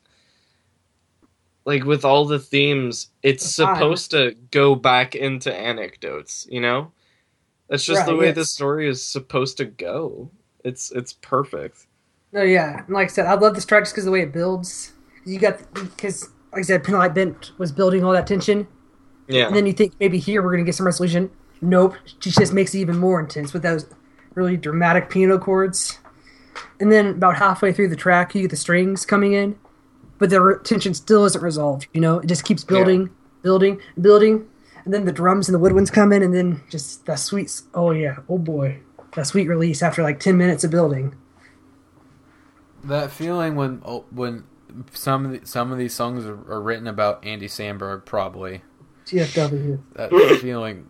like with all the themes. It's It's fine. supposed to go back into anecdotes. You know, that's just the Right, way yes. the story is supposed to go. It's it's perfect. No, yeah, and like I said, I love this track just because of the way it builds. You got because like I said, Pinlight Bent was building all that tension, Yeah, and then you think maybe here we're gonna get some resolution. Nope, she just makes it even more intense with those really dramatic piano chords. And then about halfway through the track, you get the strings coming in, but the re- tension still isn't resolved. You know, it just keeps building, yeah. building, building, and then the drums and the woodwinds come in, and then just that sweet. Oh yeah, oh boy, that sweet release after like ten minutes of building. That feeling when oh, when some of the, some of these songs are, are written about Andy Samberg, probably. T F W. That, that feeling.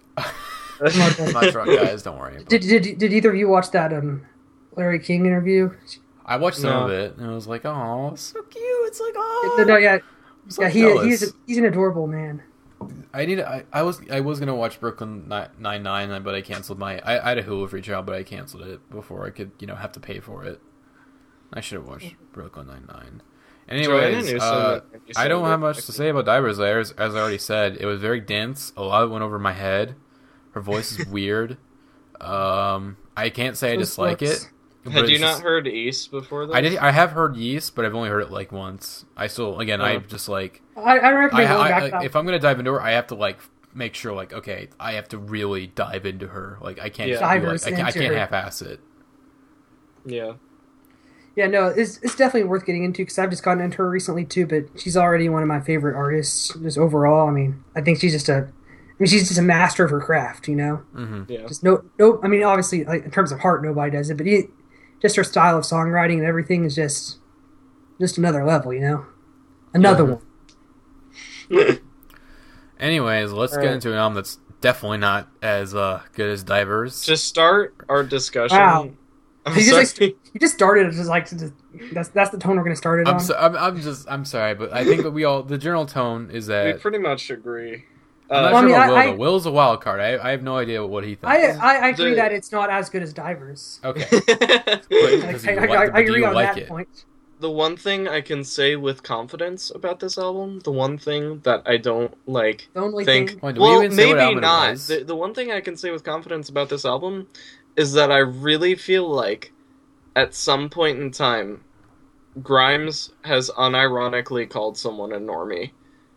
I'm not drunk, guys. Don't worry. Did, did did either of you watch that um Larry King interview? I watched some No. of it, and I was like, "Oh, so cute!" It's like, "Oh, No, no, yeah, so yeah. He, jealous. he's a, he's an adorable man. I need. I, I was. I was gonna watch Brooklyn Nine Nine, but I canceled my. I, I had a Hulu free trial, but I canceled it before I could, you know, have to pay for it. I should have watched Brooklyn Nine Nine. Anyways, Joanna uh, Newsom, you I said don't that have much to say about Divers Lair. As, as I already said, it was very dense. A lot went over my head. Her voice is weird. Um, I can't say I Those dislike looks. it. Had but you it's not just- heard East before this? I did. I have heard Yeast, but I've only heard it like once. I still, again, I Oh. just like. I, I I, recommend going I, back I- to that. if I'm gonna dive into her, I have to like make sure, like, okay, I have to really dive into her. Like, I can't Yeah. just be like, Divers I can't, I into can't her. half-ass it. Yeah. Yeah, no, it's it's definitely worth getting into because I've just gotten into her recently too. But she's already one of my favorite artists, just overall. I mean, I think she's just a, I mean, she's just a master of her craft. You know, Mm-hmm. Yeah. just no, no. I mean, obviously, like, in terms of heart, nobody does it, but he, just her style of songwriting and everything is just, just another level. You know, another Yeah. one. Anyways, let's All get right. into an album that's definitely not as uh, good as Divers. To start our discussion. Wow. I'm You just, sorry. like, you just started just like just, that's that's the tone we're gonna start it I'm, on. so, I'm I'm just I'm sorry, but I think that we all the general tone is we that pretty much agree. I'm not Uh, Well, I sure mean, about Will. I- though. Will's a wild card. I I have no idea what he thinks. I I, I agree The- that it's not as good as Divers. okay, Like, Does I, he I, like- I, but I do agree you on like that it? point. the one thing I can say with confidence about this album, the one thing that I don't like The only think, thing, Wait, do we well, even say what maybe album it not. was? The, the one thing I can say with confidence about this album is that I really feel like at some point in time, Grimes has unironically called someone a normie.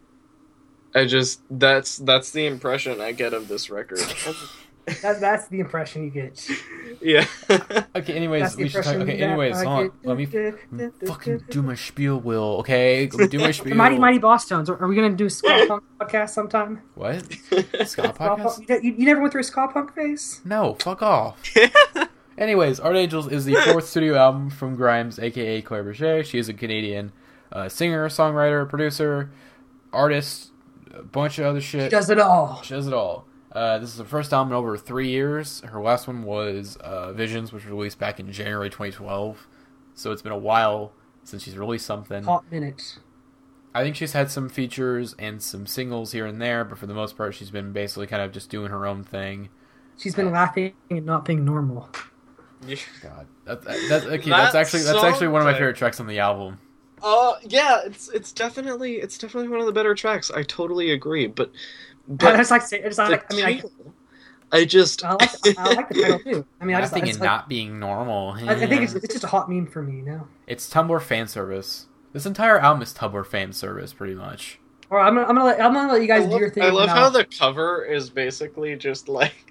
I just that's that's the impression I get of this record. that, that's the impression you get. Yeah. Okay, anyways, That's the we should talk. impression Okay, that anyways, I hold on. get. Let me fucking do my spiel, Will. Okay, let me do my spiel. The Mighty Mighty Boss Tones. Are we gonna do a ska punk podcast sometime? What? Ska Ska podcast? punk- You, you never went through a ska punk phase? No, fuck off. Anyways, Art Angels is the fourth studio album from Grimes, aka Claire Berger. She is a Canadian uh, singer, songwriter, producer, artist, a bunch of other shit. She does it all. She does it all. Uh, this is her first album in over three years. Her last one was uh, Visions, which was released back in January twenty twelve. So it's been a while since she's released something. Hot minute. I think she's had some features and some singles here and there, but for the most part, she's been basically kind of just doing her own thing. She's been laughing and not being normal. God, that, that, that's okay. That That's actually that's song actually one of my type- favorite tracks on the album. Uh, yeah, it's it's definitely it's definitely one of the better tracks. I totally agree, but I but just like say, I just the like. I mean, I, title, I just I like I like the title too. I mean, I just, I, Laughing just and like, not being normal. I, I think it's, it's just a hot meme for me, you know. It's Tumblr fan service. This entire album is Tumblr fan service, pretty much. All right, I'm gonna I'm gonna let, I'm gonna let you I guys do love, your thing. I love now. how the cover is basically just like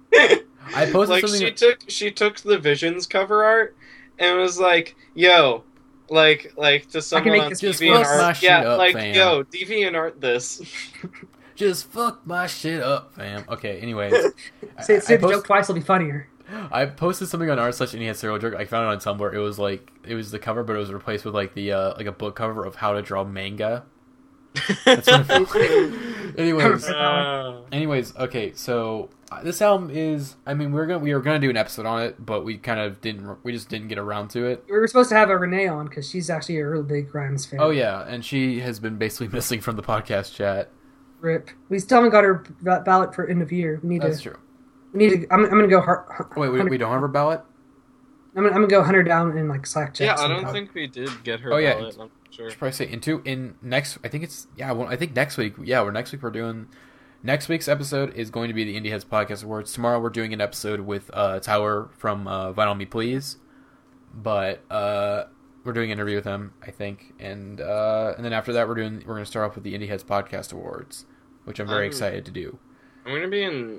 I posted like something. she took she took the Visions cover art and was like, "Yo, like like to someone make on this Just fuck my DeviantArt, shit yeah, up, like fam." yo, DeviantArt this." Just fuck my shit up, fam. Okay, anyways. say, I- say I the post- joke twice will be funnier. I posted something on r slash indie serial jerk. I found it on Tumblr. It was like it was the cover, but it was replaced with like the uh, like a book cover of how to draw manga. That's what it anyways, Uh, anyways, okay. So uh, this album is. I mean, we are gonna we were gonna do an episode on it, but we kind of didn't. We just didn't get around to it. We were supposed to have a Renee on because she's actually a real big Grimes fan. Oh yeah, and she has been basically missing from the podcast chat. Rip. We still haven't got her ba- ballot for end of year. We need That's to. true. We need to. I'm, I'm gonna go. Hard, Wait, we, we don't have a ballot. I'm gonna, I'm gonna go hunt her down in like Slack chat. yeah, I sometime. don't think we did get her Oh, yeah. ballot, I'm sure. I should probably say in two in next. I think it's yeah. Well, I think next week. Yeah, we're next week. We're doing next week's episode is going to be the Indie Heads Podcast Awards. Tomorrow we're doing an episode with uh, Tyler from uh, Vinyl Me Please, but uh, we're doing an interview with him, I think, and uh, and then after that we're doing we're going to start off with the Indie Heads Podcast Awards, which I'm very I'm- excited to do. I'm gonna be in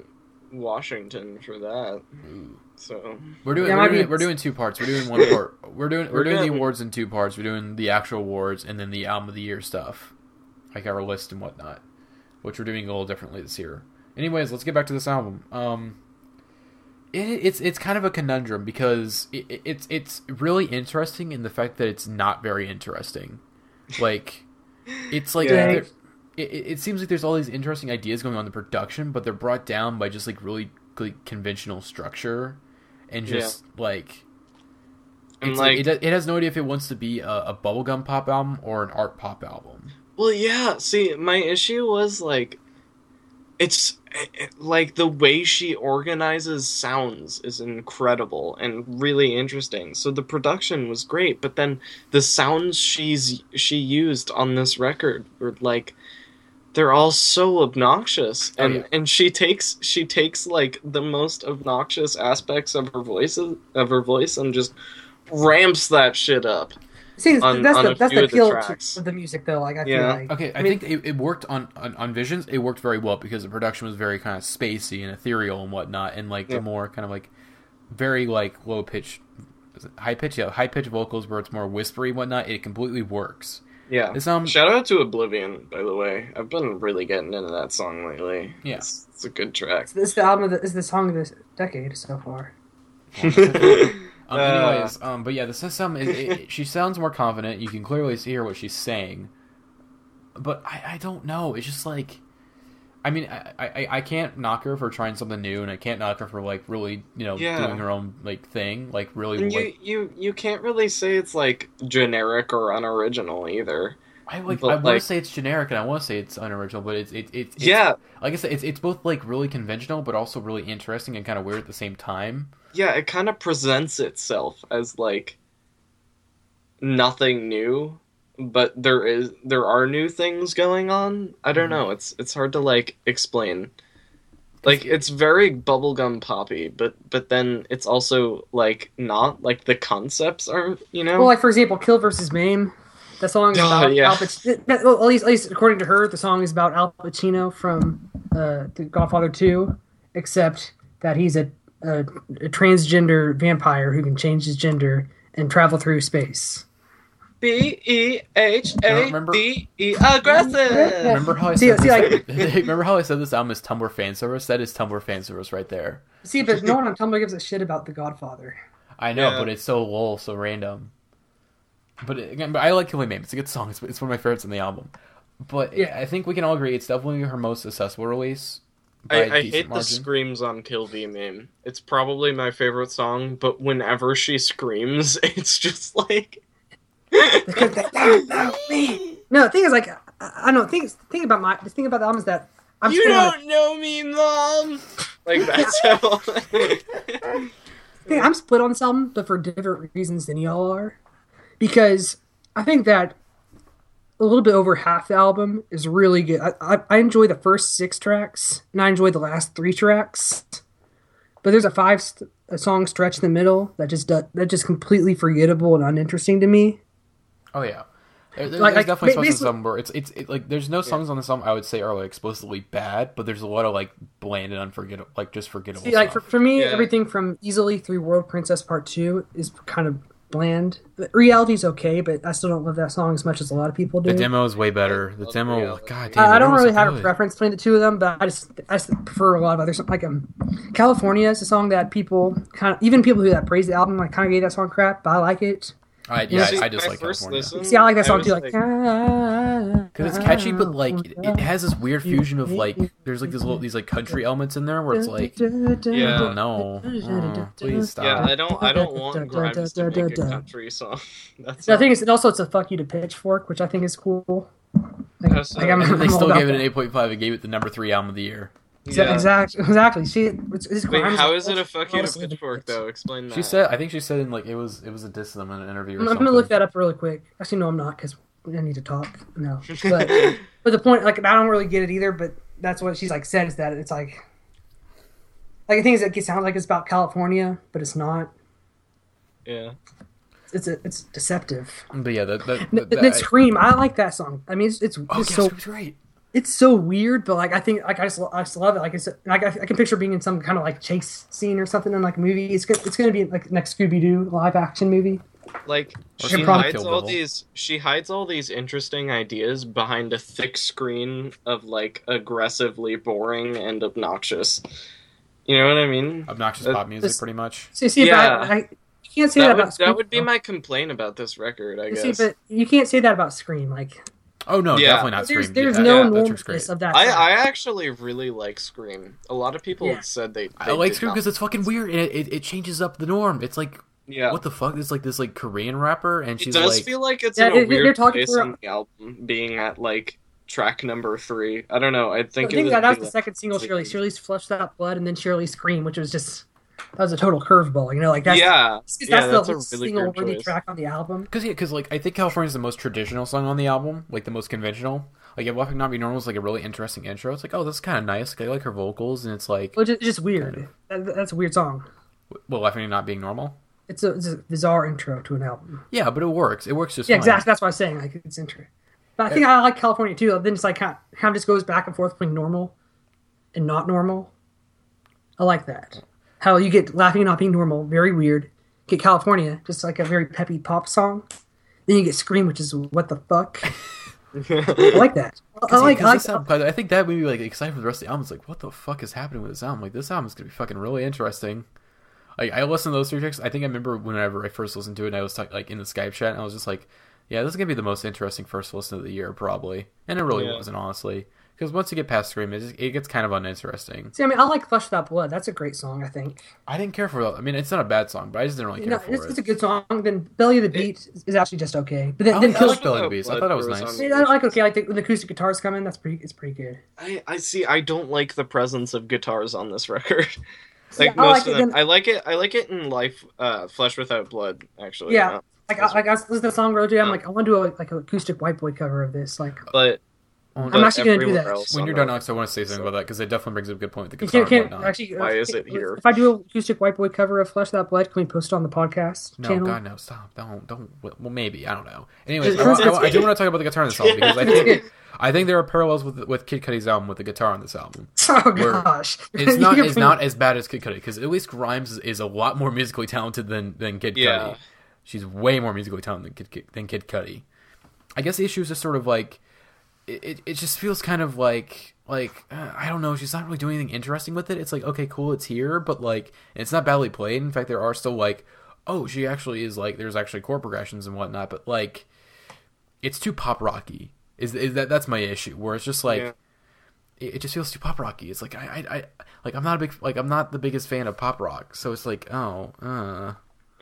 Washington for that. So We're doing Yeah, we're, might doing be- we're doing two parts. We're doing one part. We're doing we're, We're doing the getting- awards in two parts. We're doing the actual awards and then the album of the year stuff, like our list and whatnot, which we're doing a little differently this year. Anyways, let's get back to this album. Um, it, it's it's kind of a conundrum because it, it, it's it's really interesting in the fact that it's not very interesting. Like, it's like Yeah. there- it, it, it seems like there's all these interesting ideas going on in the production, but they're brought down by just like really like, conventional structure and just like. And It's like, like, it, it has no idea if it wants to be a, a bubblegum pop album or an art pop album. well, yeah. See, my issue was like, it's it, like the way she organizes sounds is incredible and really interesting. So the production was great, but then the sounds she's she used on this record were like, they're all so obnoxious, Oh, and yeah. and she takes she takes like the most obnoxious aspects of her voice of her voice and just ramps that shit up. See, on- that's on the a that's few the of the kill tracks. of the music, though. Like I Yeah. feel like Okay, I, mean, think it, it worked on, on on Visions. It worked very well because the production was very kind of spacey and ethereal and whatnot, and like Yeah. the more kind of like very like low pitch, high pitch, yeah, high pitch vocals where it's more whispery and whatnot. It completely works. Yeah. This um, Shout out to Oblivion, by the way. I've been really getting into that song lately. Yeah. It's, it's a good track. this is the album of the, is the song of this decade so far. Um, Uh. anyways, um, but yeah, the system is. It, it, she sounds more confident. You can clearly see her what she's saying, but I, I don't know. It's just like, I mean, I, I, I can't knock her for trying something new, and I can't knock her for like really, you know, Yeah. doing her own like thing, like really. And you, like, you, you can't really say it's, like, generic or unoriginal either. I like. but, I want like- to say it's generic, and I want to say it's unoriginal, but it's it, it, it's Yeah. Like I said, it's it's both like really conventional, but also really interesting and kind of weird at the same time. Yeah, it kind of presents itself as, like, nothing new, but there is there are new things going on. I don't Mhm. know. It's it's hard to, like, explain. Like, it's very bubblegum poppy, but but then it's also, like, not. Like, the concepts are, you know? Well, like for example, Kill versus Maim. The song is Oh, about yeah. Al Pacino. That, well, at least, at least according to her, the song is about Al Pacino from uh, The Godfather two, except that he's a, a, a transgender vampire who can change his gender and travel through space. B E H A Remember- D E aggressive. Remember how I See- said see, this, like- remember how I said this album is Tumblr fan service? That is Tumblr fan service right there. See, but no one on Tumblr gives a shit about The Godfather. I know, Yeah. but it's so lol, so random. But again, but I like Killing Mame. It's a good song. It's, it's one of my favorites in the album. But Yeah. I think we can all agree it's definitely her most accessible release. By a I, I decent hate the margin. screams on Kill V Meme. It's probably my favorite song, but whenever she screams, it's just like. Because they don't know me. No, the thing is, like, I, I know. Thing, thing about my the thing about the album is that I'm You split on- don't know me, Mom! Like, that's how. thing, I'm split on this album, but for different reasons than y'all are. Because I think that a little bit over half the album is really good. I, I, I enjoy the first six tracks, and I enjoy the last three tracks. But there's a five st- a song stretch in the middle that just does, that just completely forgettable and uninteresting to me. Oh yeah, there, there- Like- there's like, definitely ba- songs on basically- some where it's it's it, like there's no songs on this album I would say are like explicitly bad, but there's a lot of like bland and unforgettable, like just forgettable See, like for, stuff. for me, Yeah. everything from Easily through World Princess Part Two is kind of bland. Reality's okay, but I still don't love that song as much as a lot of people do. The demo is way better. The love demo, Reality. god damn, I, the I don't demo's really so have a good. preference between the two of them, but I just I just prefer a lot of others. Like um, California is a song that people kind of even people who that praise the album like kind of gave that song crap, but I like it. I, yeah, See, I, I just my like first California. listen- See, I like that I song was too, like like- Because it's catchy, but like it, it has this weird fusion of like there's like these little these like country elements in there where it's like Yeah. oh, no, oh, please stop. Yeah, I don't. I don't want Grimes to make a country song. That's So I think it's and also it's a fuck you to Pitchfork, which I think is cool. Like, How so? like, I'm- And they I'm all still about gave it an that. eight point five and gave it the number three album of the year. Yeah. Exactly, exactly. See, it's, it's Wait, Grimes- how is it a fuck you to honestly, Pitchfork it's- though? Explain that. She said, I think she said in like it was it was a diss to them in an interview or I'm, I'm something. gonna look that up really quick. Actually, no, I'm not because I need to talk. No, but but the point, like, I don't really get it either. But that's what she's like said is that it's like, like the thing is, it sounds like it's about California, but it's not. Yeah. It's a, it's deceptive. But yeah, that that, The, that, the, that Scream, I like that song. I mean, it's it's, oh, it's yeah, so it was great. it's so weird, but like I think like I just I just love it. Like it's like I, I can picture being in some kind of like chase scene or something in like a movie. It's go- it's gonna be like next Scooby Doo live action movie. Like Or she she probably hides killed all Bill. these she hides all these interesting ideas behind a thick screen of like aggressively boring and obnoxious. You know what I mean? Obnoxious Uh, pop music, this- pretty much. So you see, Yeah. about, I, you can't say that, That would about Scream. that would be though. my complaint about this record, I You guess. see, but you can't say that about Scream. Like Oh no, Yeah. definitely not there's Scream. there's yeah, no yeah, that trick's great. normalness of that. I, song. I actually really like Scream. A lot of people Yeah. said they, they I like did Scream not. because it's fucking weird and it, it, it changes up the norm. It's like, Yeah. what the fuck? It's like this like Korean rapper and It she's does like, feel like it's Yeah, in a it- they're weird talking place for- on the album, being at like track number three. I don't know. I I think, think it that, that was be, the like, second single. like- Shirley, Shirley's Flush That Blood, and then Shirley's Scream, which was just that was a total curveball. You know, like that's yeah, that's, yeah, the that's a least really single weird worthy choice. track on the album. because yeah, because like I think California's the most traditional song on the album, like the most conventional. Like if Laughing Not Be Normal is like a really interesting intro. It's like, oh, that's kind of nice. Like, I like her vocals, and it's like, Which is just weird. That, that's a weird song. well, Laughing Not Being Normal. It's a, it's a bizarre intro to an album. Yeah, but it works. It works just Yeah, fine. exactly. That's what I was saying. Like it's intro. But I think I like California too. Then it's like kind of, kind of just goes back and forth between normal and not normal. I like that. How you get Laughing and Not Being Normal, very weird. Get California, just like a very peppy pop song. Then you get Scream, which is what the fuck. I like that. I Cause, like. cause I like this album- 'cause I think that made me like excited for the rest of the album. It's like, what the fuck is happening with this album? Like, this album's gonna be fucking really interesting. Like, I listened to those three tracks. I think I remember whenever I first listened to it, and I was talk- like in the Skype chat, and I was just like, yeah, this is gonna be the most interesting first listen of the year, probably. And it really Yeah. wasn't, honestly. Because once you get past Scream, it, just, it gets kind of uninteresting. See, I mean, I like Flush That Blood. That's a great song, I think. I didn't care for it. I mean, it's not a bad song, but I just didn't really care No, for it's, it. it's a good song. Then Belly of the Beat is actually just okay. But then, I then like, I Kills. like Belly of the Beast. I thought that was Blood nice. Grows I on mean, I like okay. Like the, when the acoustic guitars come in, that's pretty. It's pretty good. I, I see. I don't like the presence of guitars on this record. Like Yeah, I most like of it them, in- I like it. I like it in Life, uh, Flesh Without Blood. Actually, Yeah. not- Like I, like I was listening to the song earlier. I'm Yeah. like, I want to do a, like an acoustic white boy cover of this. Like, But I'm but actually gonna do everywhere that. else When on you're the- done, Alex, I want to say something So- about that because it definitely brings up a good point with the you guitar can't, and can't whatnot. actually. Why uh, is it here? If I do an acoustic white boy cover of Flush That Blood, can we post it on the podcast No, channel? God, no, stop. Don't, don't. Well, maybe. I don't know. Anyways, I, It's- I, I do want to talk about the guitar in this album because I It's think, good. I think there are parallels with with Kid Cudi's album with the guitar on this album. Oh Where gosh, It's not You're it's being- not as bad as Kid Cudi because at least Grimes is, is a lot more musically talented than, than Kid Yeah. Cudi. She's way more musically talented than Kid, than Kid Cudi. I guess the issue is just sort of like it, it, it just feels kind of like like uh, I don't know. She's not really doing anything interesting with it. It's like, okay, cool, it's here, but like it's not badly played. In fact, there are still like, oh, she actually is like there's actually chord progressions and whatnot, but like it's too pop rocky. Is is that that's my issue? Where it's just like. Yeah. It, it just feels too pop rocky. It's like I, I, I like I'm not a big like I'm not the biggest fan of pop rock, so it's like oh, uh.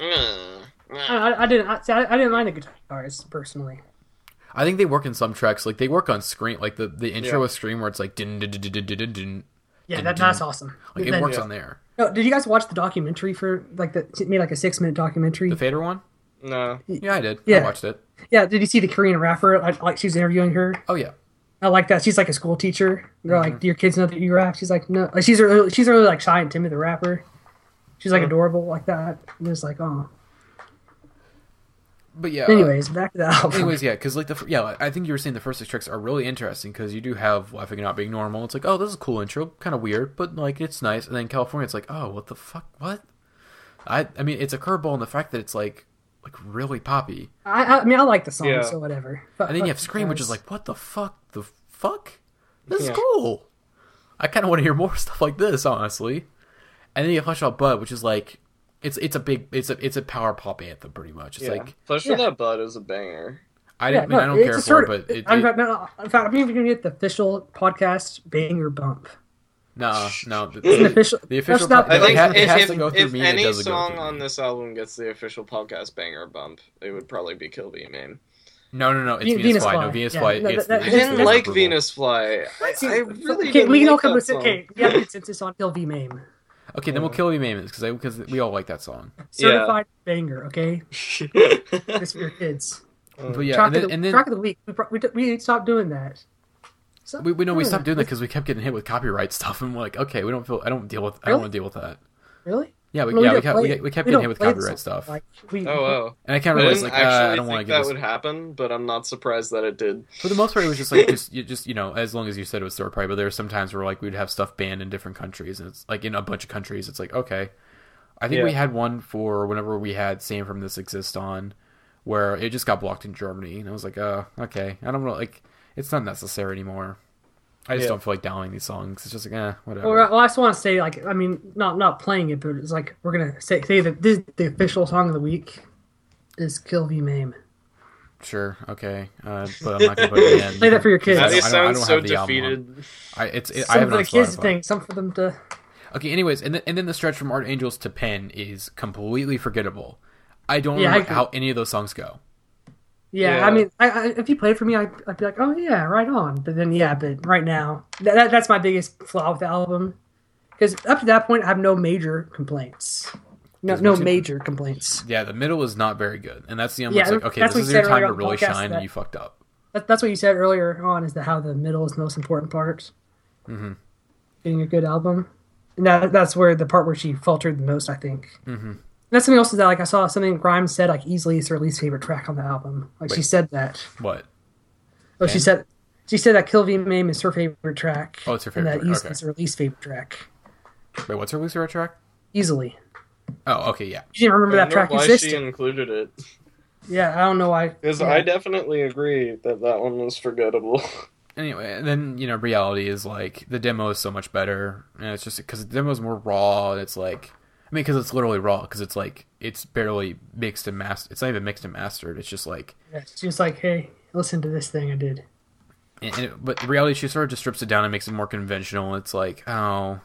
Mm. I, I didn't. I, see, I, I didn't mind the guitars personally. I think they work in some tracks. Like they work on Scream, like the, the intro Yeah. of Scream, where it's like din din din din din din din. Yeah, Dun, that, dun. that's awesome. Like it Then- works Yeah. on there. No, did you guys watch the documentary for like the it made like a six minute documentary? The Fader one. No. Yeah, I did. I Yeah. watched it. Yeah, did you see the Korean rapper? Like, like she was interviewing her. Oh yeah. I like that. She's like a school teacher. They're Mm-hmm. like, "Do your kids know that you rap?" She's like, "No." Like she's really, she's really like shy and timid, the rapper. She's like Hmm. adorable like that. And it's like, oh. But yeah. uh, Anyways, back to the album. Anyways, yeah, because like the fir- yeah, I think you were saying the first six tracks are really interesting because you do have Laughing and Not Being Normal. It's like, oh, this is a cool intro, kind of weird, but like it's nice. And then California, it's like, oh, what the fuck, what? I I mean, it's a curveball in the fact that it's like like really poppy. I, I mean, I like the song, Yeah. so whatever. But, And then you have but- Scream, which is like, what the fuck, the fuck? This is Yeah. cool. I kind of want to hear more stuff like this, honestly. And then you have Hush Out Bud, which is like, it's it's a big, it's a it's a power pop anthem, pretty much. It's Yeah. like Flesh Yeah. Without Blood is a banger. I, Yeah, didn't, I mean, no, I don't it's care a for sort it, of- but it, in it fact, no, in fact, I'm even gonna get the official podcast banger bump. no, no. The, It's an official. the official that's not- No, I it think has- it if, has if, to go through if me, and it any doesn't go song through on me. this album gets the official podcast banger bump, it would probably be Kill Me Mame. No, no, no. It's Ve- Venus, Venus Fly. Fly. No, Venus Yeah, Fly. no, It's that- the- I that- it's didn't the like approval. Venus Fly. I, I really okay, didn't we can all like come that to song. okay. We have a consensus on Kill V Mame. Okay, then we'll kill you, Mammoth, because because we all like that song. Certified banger. Okay, this for your kids. But yeah, track, and then, of the, and then track of the week. We, pro- we, d- we stopped doing that. Stop we, we know we doing stopped that. doing that because we kept getting hit with copyright stuff, and we're like, okay, we don't feel. I don't deal with. I don't Really? want to deal with that. Really? Yeah, we, No, yeah, we don't kept, play we, it. we kept We getting don't hit with play the copyright song. stuff. Like, we, Oh, oh. And I kind I of was didn't like, uh, actually I don't want to think give that this... would happen, but I'm not surprised that it did. For the most part, it was just like, just, you, just you know, as long as you said it was third party, but there were some times where like we'd have stuff banned in different countries, and it's like in a bunch of countries, it's like, okay. I think Yeah. we had one for whenever we had Sam from This Exist on, where it just got blocked in Germany, and I was like, uh, okay, I don't know, like, it's not necessary anymore. I just Yeah. don't feel like downloading these songs. It's just like, eh, whatever. Well, I just want to say, like, I mean, not not playing it, but it's like we're gonna say, say that this the official song of the week is "Kill V Mame." Sure, okay, uh, but I'm not gonna put it in. Play that for your kids. I Now don't- you I don't- I sound don't so have the album on. defeated. I, it's, it, I Some have for it the on kids Spotify. thing, some for them to. Okay, anyways, and then, and then the stretch from Art Angels to Pen is completely forgettable. I don't Yeah, know I agree. how any of those songs go. Yeah, Yeah. I mean, I, I, if you played for me, I'd, I'd be like, oh yeah, right on. But then, yeah, but right now, that, that that's my biggest flaw with the album, because up to that point, I have no major complaints. No, Does no Mexico- major complaints. Yeah, the middle is not very good, and that's the one Yeah, where it's like, okay, that's this what is you your said time to earlier on the really podcast, shine, that- and you fucked up. That, that's what you said earlier on, is that how the middle is the most important part. Mm-hmm. Getting a good album, and that that's where the part where she faltered the most, I think. Mm-hmm. That's something else is that like I saw something Grimes said like easily is her least favorite track on the album. Like she Wait. said that. What? Oh, she Okay. said she said that Kill V Mame is her favorite track. Oh, it's her and favorite that track, Easily okay. is her least favorite track. Wait, what's her Lucy Red track? Easily. Oh, okay, yeah. She didn't remember I that don't track know why she existed. included it. Yeah, I don't know why. Because yeah. I definitely agree that that one was forgettable. Anyway, and then, you know, reality is like, the demo is so much better, and it's just, because the demo is more raw, and it's like, I mean, because it's literally raw, because it's like, it's barely mixed and mastered, it's not even mixed and mastered, it's just like, Yeah, it's just like, hey, listen to this thing I did. and, and it, but the reality, she sort of just strips it down and makes it more conventional, it's like, oh,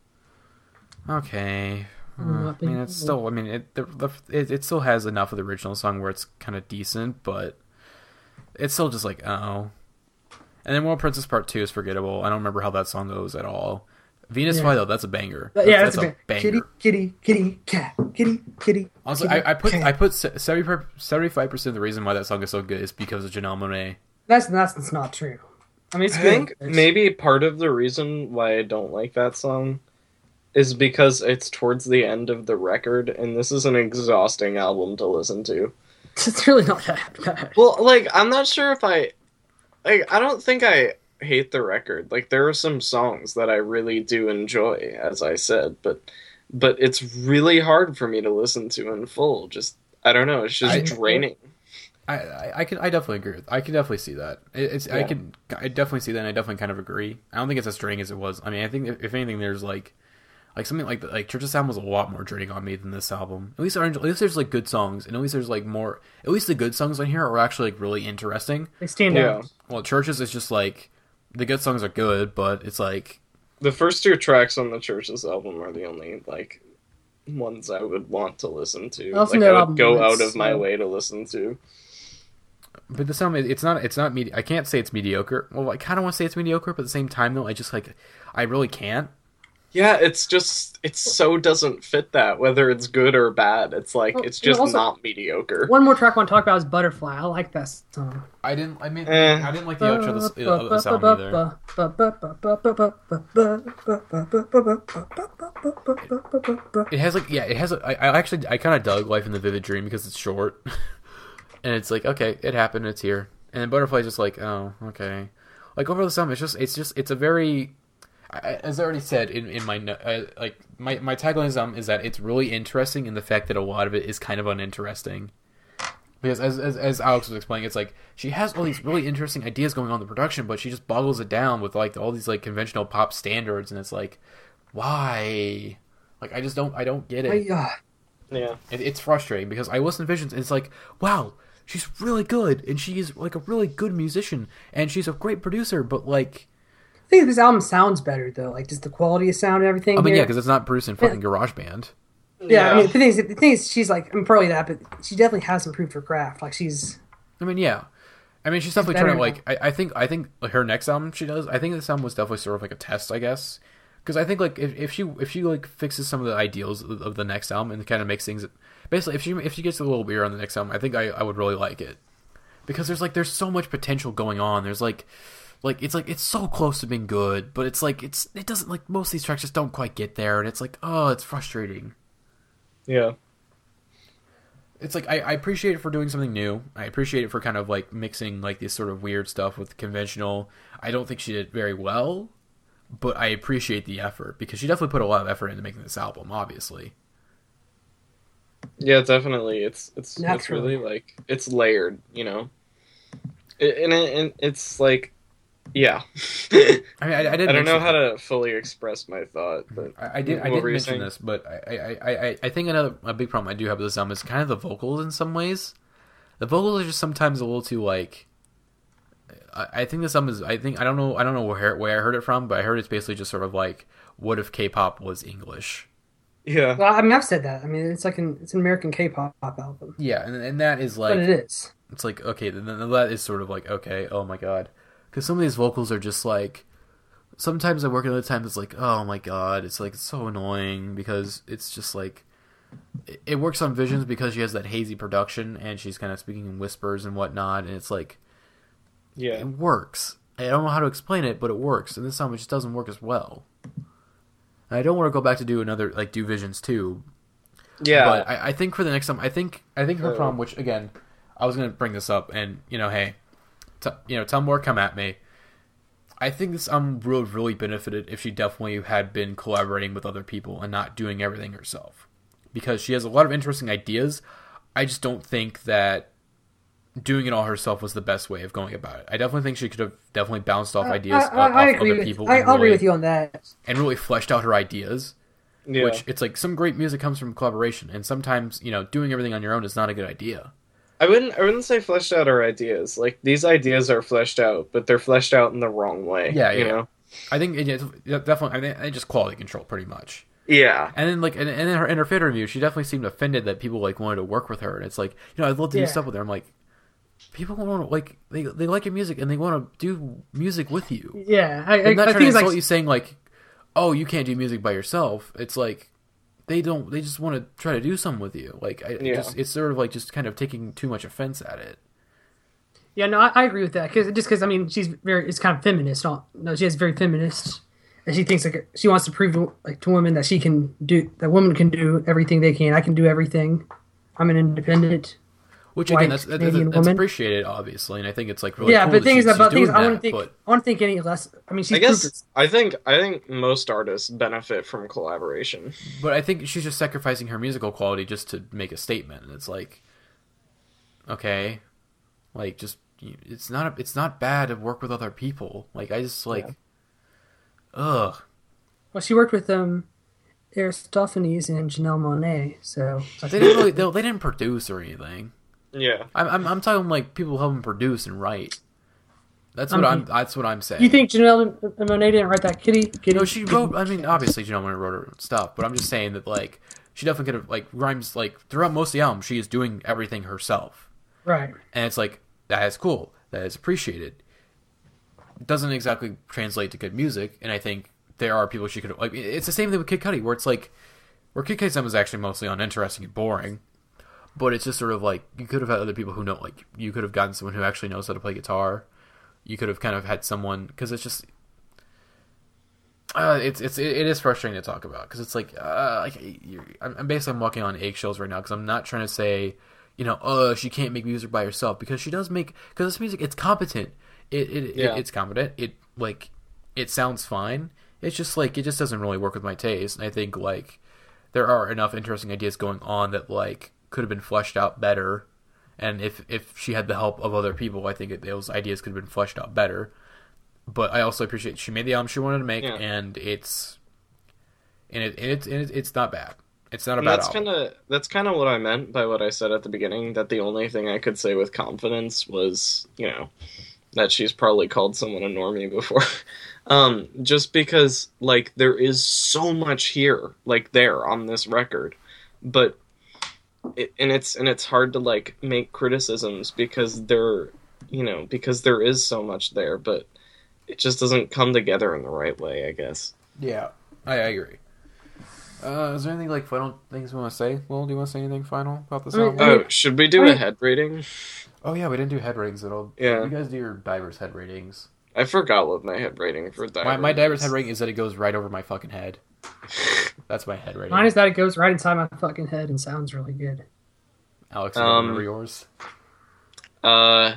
okay, Uh, I mean, it's still, I mean, it, the, the, it, it still has enough of the original song where it's kind of decent, but it's still just like, oh. And then World Princess Part two is forgettable. I don't remember how that song goes at all. Venus Yeah. Fly, though, that's a banger. But yeah, that's, a, banger. kitty, kitty, kitty, cat, kitty, kitty. Honestly, kitty, I, I put cat. I put seventy-five percent of the reason why that song is so good is because of Janelle Monáe. That's that's, that's not true. I mean, it's I good. think It's- maybe part of the reason why I don't like that song is because it's towards the end of the record, and this is an exhausting album to listen to. it's really not that bad. Well, like, I'm not sure if I... Like, I don't think I hate the record. Like, there are some songs that I really do enjoy, as I said, but but it's really hard for me to listen to in full. Just, I don't know, it's just I- draining. I, I, I can I definitely agree with I can definitely see that. It, it's I Yeah. can I definitely see that and I definitely kind of agree. I don't think it's as draining as it was. I mean I think if, if anything there's like like something like like Church's album was a lot more draining on me than this album. At least Orange, at least there's like good songs and at least there's like more at least the good songs on here are actually like really interesting. They stand Yeah. out. Well Church's is just like the good songs are good, but it's like The first two tracks on the Church's album are the only, like, ones I would want to listen to. I listen Like, to that I album would go once, out of my so- way to listen to. but the song it's not it's not medi- I can't say it's mediocre. Well I kind of want to say it's mediocre, but at the same time though I just like I really can't. Yeah, it's just, it so doesn't fit that, whether it's good or bad. It's like, Well, it's you know, just also- not mediocre. One more track I want to talk about is Butterfly. I like that song. I didn't I mean Eh. I didn't like the outro of the, of the song either. It has like yeah, it has. A, I, I actually I kind of dug Life in the Vivid Dream because it's short, and it's like okay, it happened, it's here, and then Butterfly's just like oh okay, like over the summer it's just it's just it's a very, I, as I already said in in my no- uh, like my my tagline is um is that it's really interesting in the fact that a lot of it is kind of uninteresting. Because as, as as Alex was explaining, it's like she has all these really interesting ideas going on in the production, but she just boggles it down with like all these like conventional pop standards, and it's like, why? Like I just don't I don't get it. uh, Yeah. it it's frustrating because I listen to Visions and it's like, wow, she's really good and she's like a really good musician and she's a great producer, but like, I think this album sounds better though. Like just the quality of sound and everything. I mean, here. yeah, because it's not produced in fucking GarageBand. Yeah, I mean, the thing is, the thing is, she's like, I'm probably that, but she definitely has improved her craft. Like she's, I mean, yeah. I mean, she's definitely better trying to now. like. I, I think. I think like, her next album she does. I think this album was definitely sort of like a test, I guess. Because I think like if, if she if she like fixes some of the ideals of, of the next album and kind of makes things basically if she if she gets a little weird on the next album, I think I, I would really like it. Because there's like there's so much potential going on. There's like like it's like it's so close to being good, but it's like it's it doesn't like most of these tracks just don't quite get there, and it's like oh, it's frustrating. Yeah. It's like I, I appreciate it for doing something new. I appreciate it for kind of like mixing like this sort of weird stuff with conventional. I don't think she did very well, but I appreciate the effort because she definitely put a lot of effort into making this album. Obviously, Yeah, definitely. It's it's it's Naturally. really like it's layered, you know. It, and, it, and it's like, yeah. I mean, I, I didn't. I don't know mention- how to fully express my thought, but I, I did. I what did were you mention saying? this, but I, I, I, I- I think another a big problem I do have with this album is kind of the vocals. In some ways, the vocals are just sometimes a little too like. I, I think this album is. I think I don't know. I don't know where where I heard it from, but I heard it's basically just sort of like, what if K-pop was English? Yeah. Well, I mean, I've said that. I mean, it's like an it's an American K-pop album, Yeah, and and that is but like it is. it's like okay, then then that is sort of like okay, oh my god, because some of these vocals are just like. Sometimes I work, and other times it's like, oh my god, it's like so annoying because it's just like, it, it works on Visions because she has that hazy production and she's kind of speaking in whispers and whatnot, and it's like, Yeah. it works. I don't know how to explain it, but it works. And this song just doesn't work as well. And I don't want to go back to do another like do Visions two, Yeah. but I, I think for the next time, I think I think her Uh, problem, which again, I was gonna bring this up, and you know, hey, t- you know, tell more, come at me. I think this album would have really benefited if she definitely had been collaborating with other people and not doing everything herself, because she has a lot of interesting ideas. I just don't think that doing it all herself was the best way of going about it. I definitely think she could have definitely bounced off ideas I, off, I, I off agree other with. people I, and I'll agree really- with you on that. and really fleshed out her ideas. yeah. Which it's like some great music comes from collaboration, and sometimes you know doing everything on your own is not a good idea. I wouldn't I wouldn't say fleshed out our ideas. Like these ideas are fleshed out, but they're fleshed out in the wrong way. Yeah, You yeah. know? I think it, it's definitely. I think it's just quality control, pretty much. Yeah. And then like, and, and in her in her fan review, she definitely seemed offended that people like wanted to work with her, and it's like, you know, I'd love to Yeah. do stuff with her. I'm like, people want to like they they like your music and they want to do music with you. Yeah, I, I, I'm not I trying think to it's insult like you saying like, oh, you can't do music by yourself. It's like they don't. They just want to try to do something with you. Like, I, Yeah. just, it's sort of like just kind of taking too much offense at it. yeah, no, I, I agree with that because just because I mean she's very it's kind of feminist. Not no, she is very feminist, and she thinks like she wants to prove to, like to women that she can do that women can do everything they can. I can do everything. I'm an independent. Which White again, that's that's, Canadian that's woman. appreciated, obviously, and I think it's like really yeah, cool but that things she's, about she's things doing I that, want to think. but- I want to think any less. I mean, she's I guess proved I think I think most artists benefit from collaboration. But I think she's just sacrificing her musical quality just to make a statement, and it's like, okay, like just it's not a, it's not bad to work with other people. Like I just like, Yeah. ugh. well, she worked with um, Aristophanes and Janelle Monáe, so They didn't really they, they didn't produce or anything. Yeah. I'm I'm, I'm talking like people help them produce and write. That's what Um, I'm. That's what I'm saying. you think Janelle Monáe didn't write that Kitty? Kitty? No, she wrote. I mean, obviously, Janelle Monáe wrote her stuff, but I'm just saying that like she definitely could have like rhymes like throughout most of the album. She is doing everything herself. Right. And it's like, that is cool. That is appreciated. It doesn't exactly translate to good music, and I think there are people she could like. It's the same thing with Kid Cudi, where it's like, where Kid Cudi's album is actually mostly uninteresting and boring, but it's just sort of like you could have had other people who know, like you could have gotten someone who actually knows how to play guitar. You could have kind of had someone because it's just. Uh, it's it's it is frustrating to talk about because it's like uh, like you're, I'm I'm basically I'm walking on eggshells right now because I'm not trying to say, you know, oh she can't make music by herself because she does make because this music it's competent, it it, Yeah. it it's competent, it like it sounds fine. It's just like it just doesn't really work with my taste, and I think like there are enough interesting ideas going on that like could have been fleshed out better, and if if she had the help of other people, I think it, those ideas could have been fleshed out better. But I also appreciate she made the album she wanted to make, Yeah. and it's and it, and it's and it, it's not bad. It's not a And bad that's album. kind of that's kind of what I meant by what I said at the beginning. That the only thing I could say with confidence was, you know, that she's probably called someone a normie before. um, just because like there is so much here, like there on this record, but it, and it's and it's hard to like make criticisms because there, you know, because there is so much there, but it just doesn't come together in the right way, I guess. Yeah, I, I agree. Uh, is there anything like final things we want to say? Will, do you want to say anything final about this I mean, album? I mean- Oh, should we do I a mean- head rating? Oh yeah, we didn't do head ratings at all. Yeah. You guys do your divers head ratings. I forgot what my head rating for that. My my divers head rating is that it goes right over my fucking head. That's my head rating. Mine is that it goes right inside my fucking head and sounds really good. Alex, you Um, remember yours? Uh,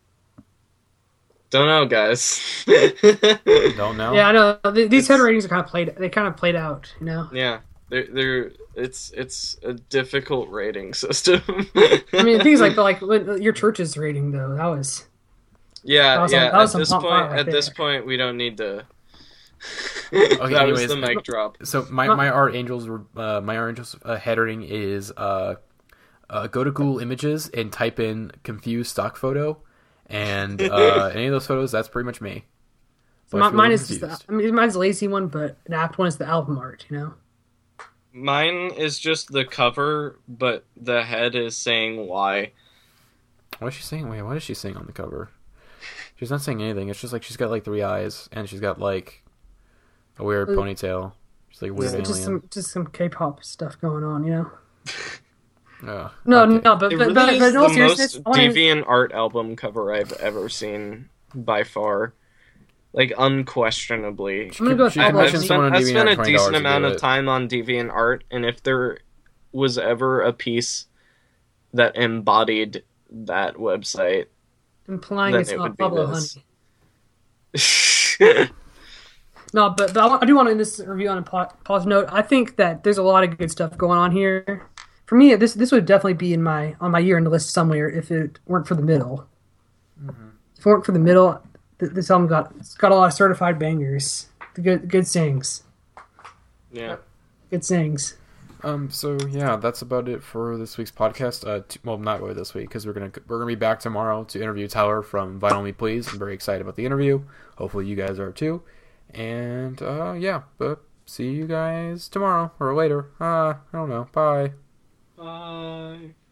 don't know, guys. Don't know. Yeah, I know. Th- These It's- head ratings are kind of played. They kind of played out, you know. Yeah, they're they're it's it's a difficult rating system. I mean, things like like what- your church's rating though. That was yeah, that was yeah. some- that was At some this top point, five right at this there. point, we don't need to. Okay, that anyways. was the mic drop. So my my Art Angels uh, my Art Angels uh, head rating is uh, uh, go to Google Images and type in confused stock photo, and uh, any of those photos, that's pretty much me. But my, if you're mine a is little just the, confused- I mean mine's the lazy one, but an apt one is the album art. You know. Mine is just the cover, but the head is saying why. What is she saying? Wait, what is she saying on the cover? She's not saying anything. It's just like she's got like three eyes, and she's got like a weird Uh, ponytail. She's like a weird Just, just alien. some just some K-pop stuff going on, you know. Ugh, No, okay. no, but It but, really but, is but in all the seriousness, most I wanna- deviant art album cover I've ever seen by far. Like unquestionably. I'm gonna go with She can Pablo I've mention Honey. someone spent, on I've DeviantArt spent a twenty dollars decent to amount do of it. time on DeviantArt, and if there was ever a piece that embodied that website, implying then it's it not would be Pablo this. Honey. No, but, but I want- I do want to end this review on a po- positive note. I think that there's a lot of good stuff going on here. For me, this this would definitely be in my on my year end list somewhere if it weren't for the middle. Mm-hmm. If it weren't for the middle, th- this album got it's got a lot of certified bangers. The good good sings, yeah. good sings. Um. So yeah, that's about it for this week's podcast. Uh. T- well, not really this week because we're gonna we're gonna be back tomorrow to interview Tyler from Vinyl Me Please. I'm very excited about the interview. Hopefully you guys are too. And uh, yeah, but see you guys tomorrow or later. Uh, I don't know. Bye. Bye.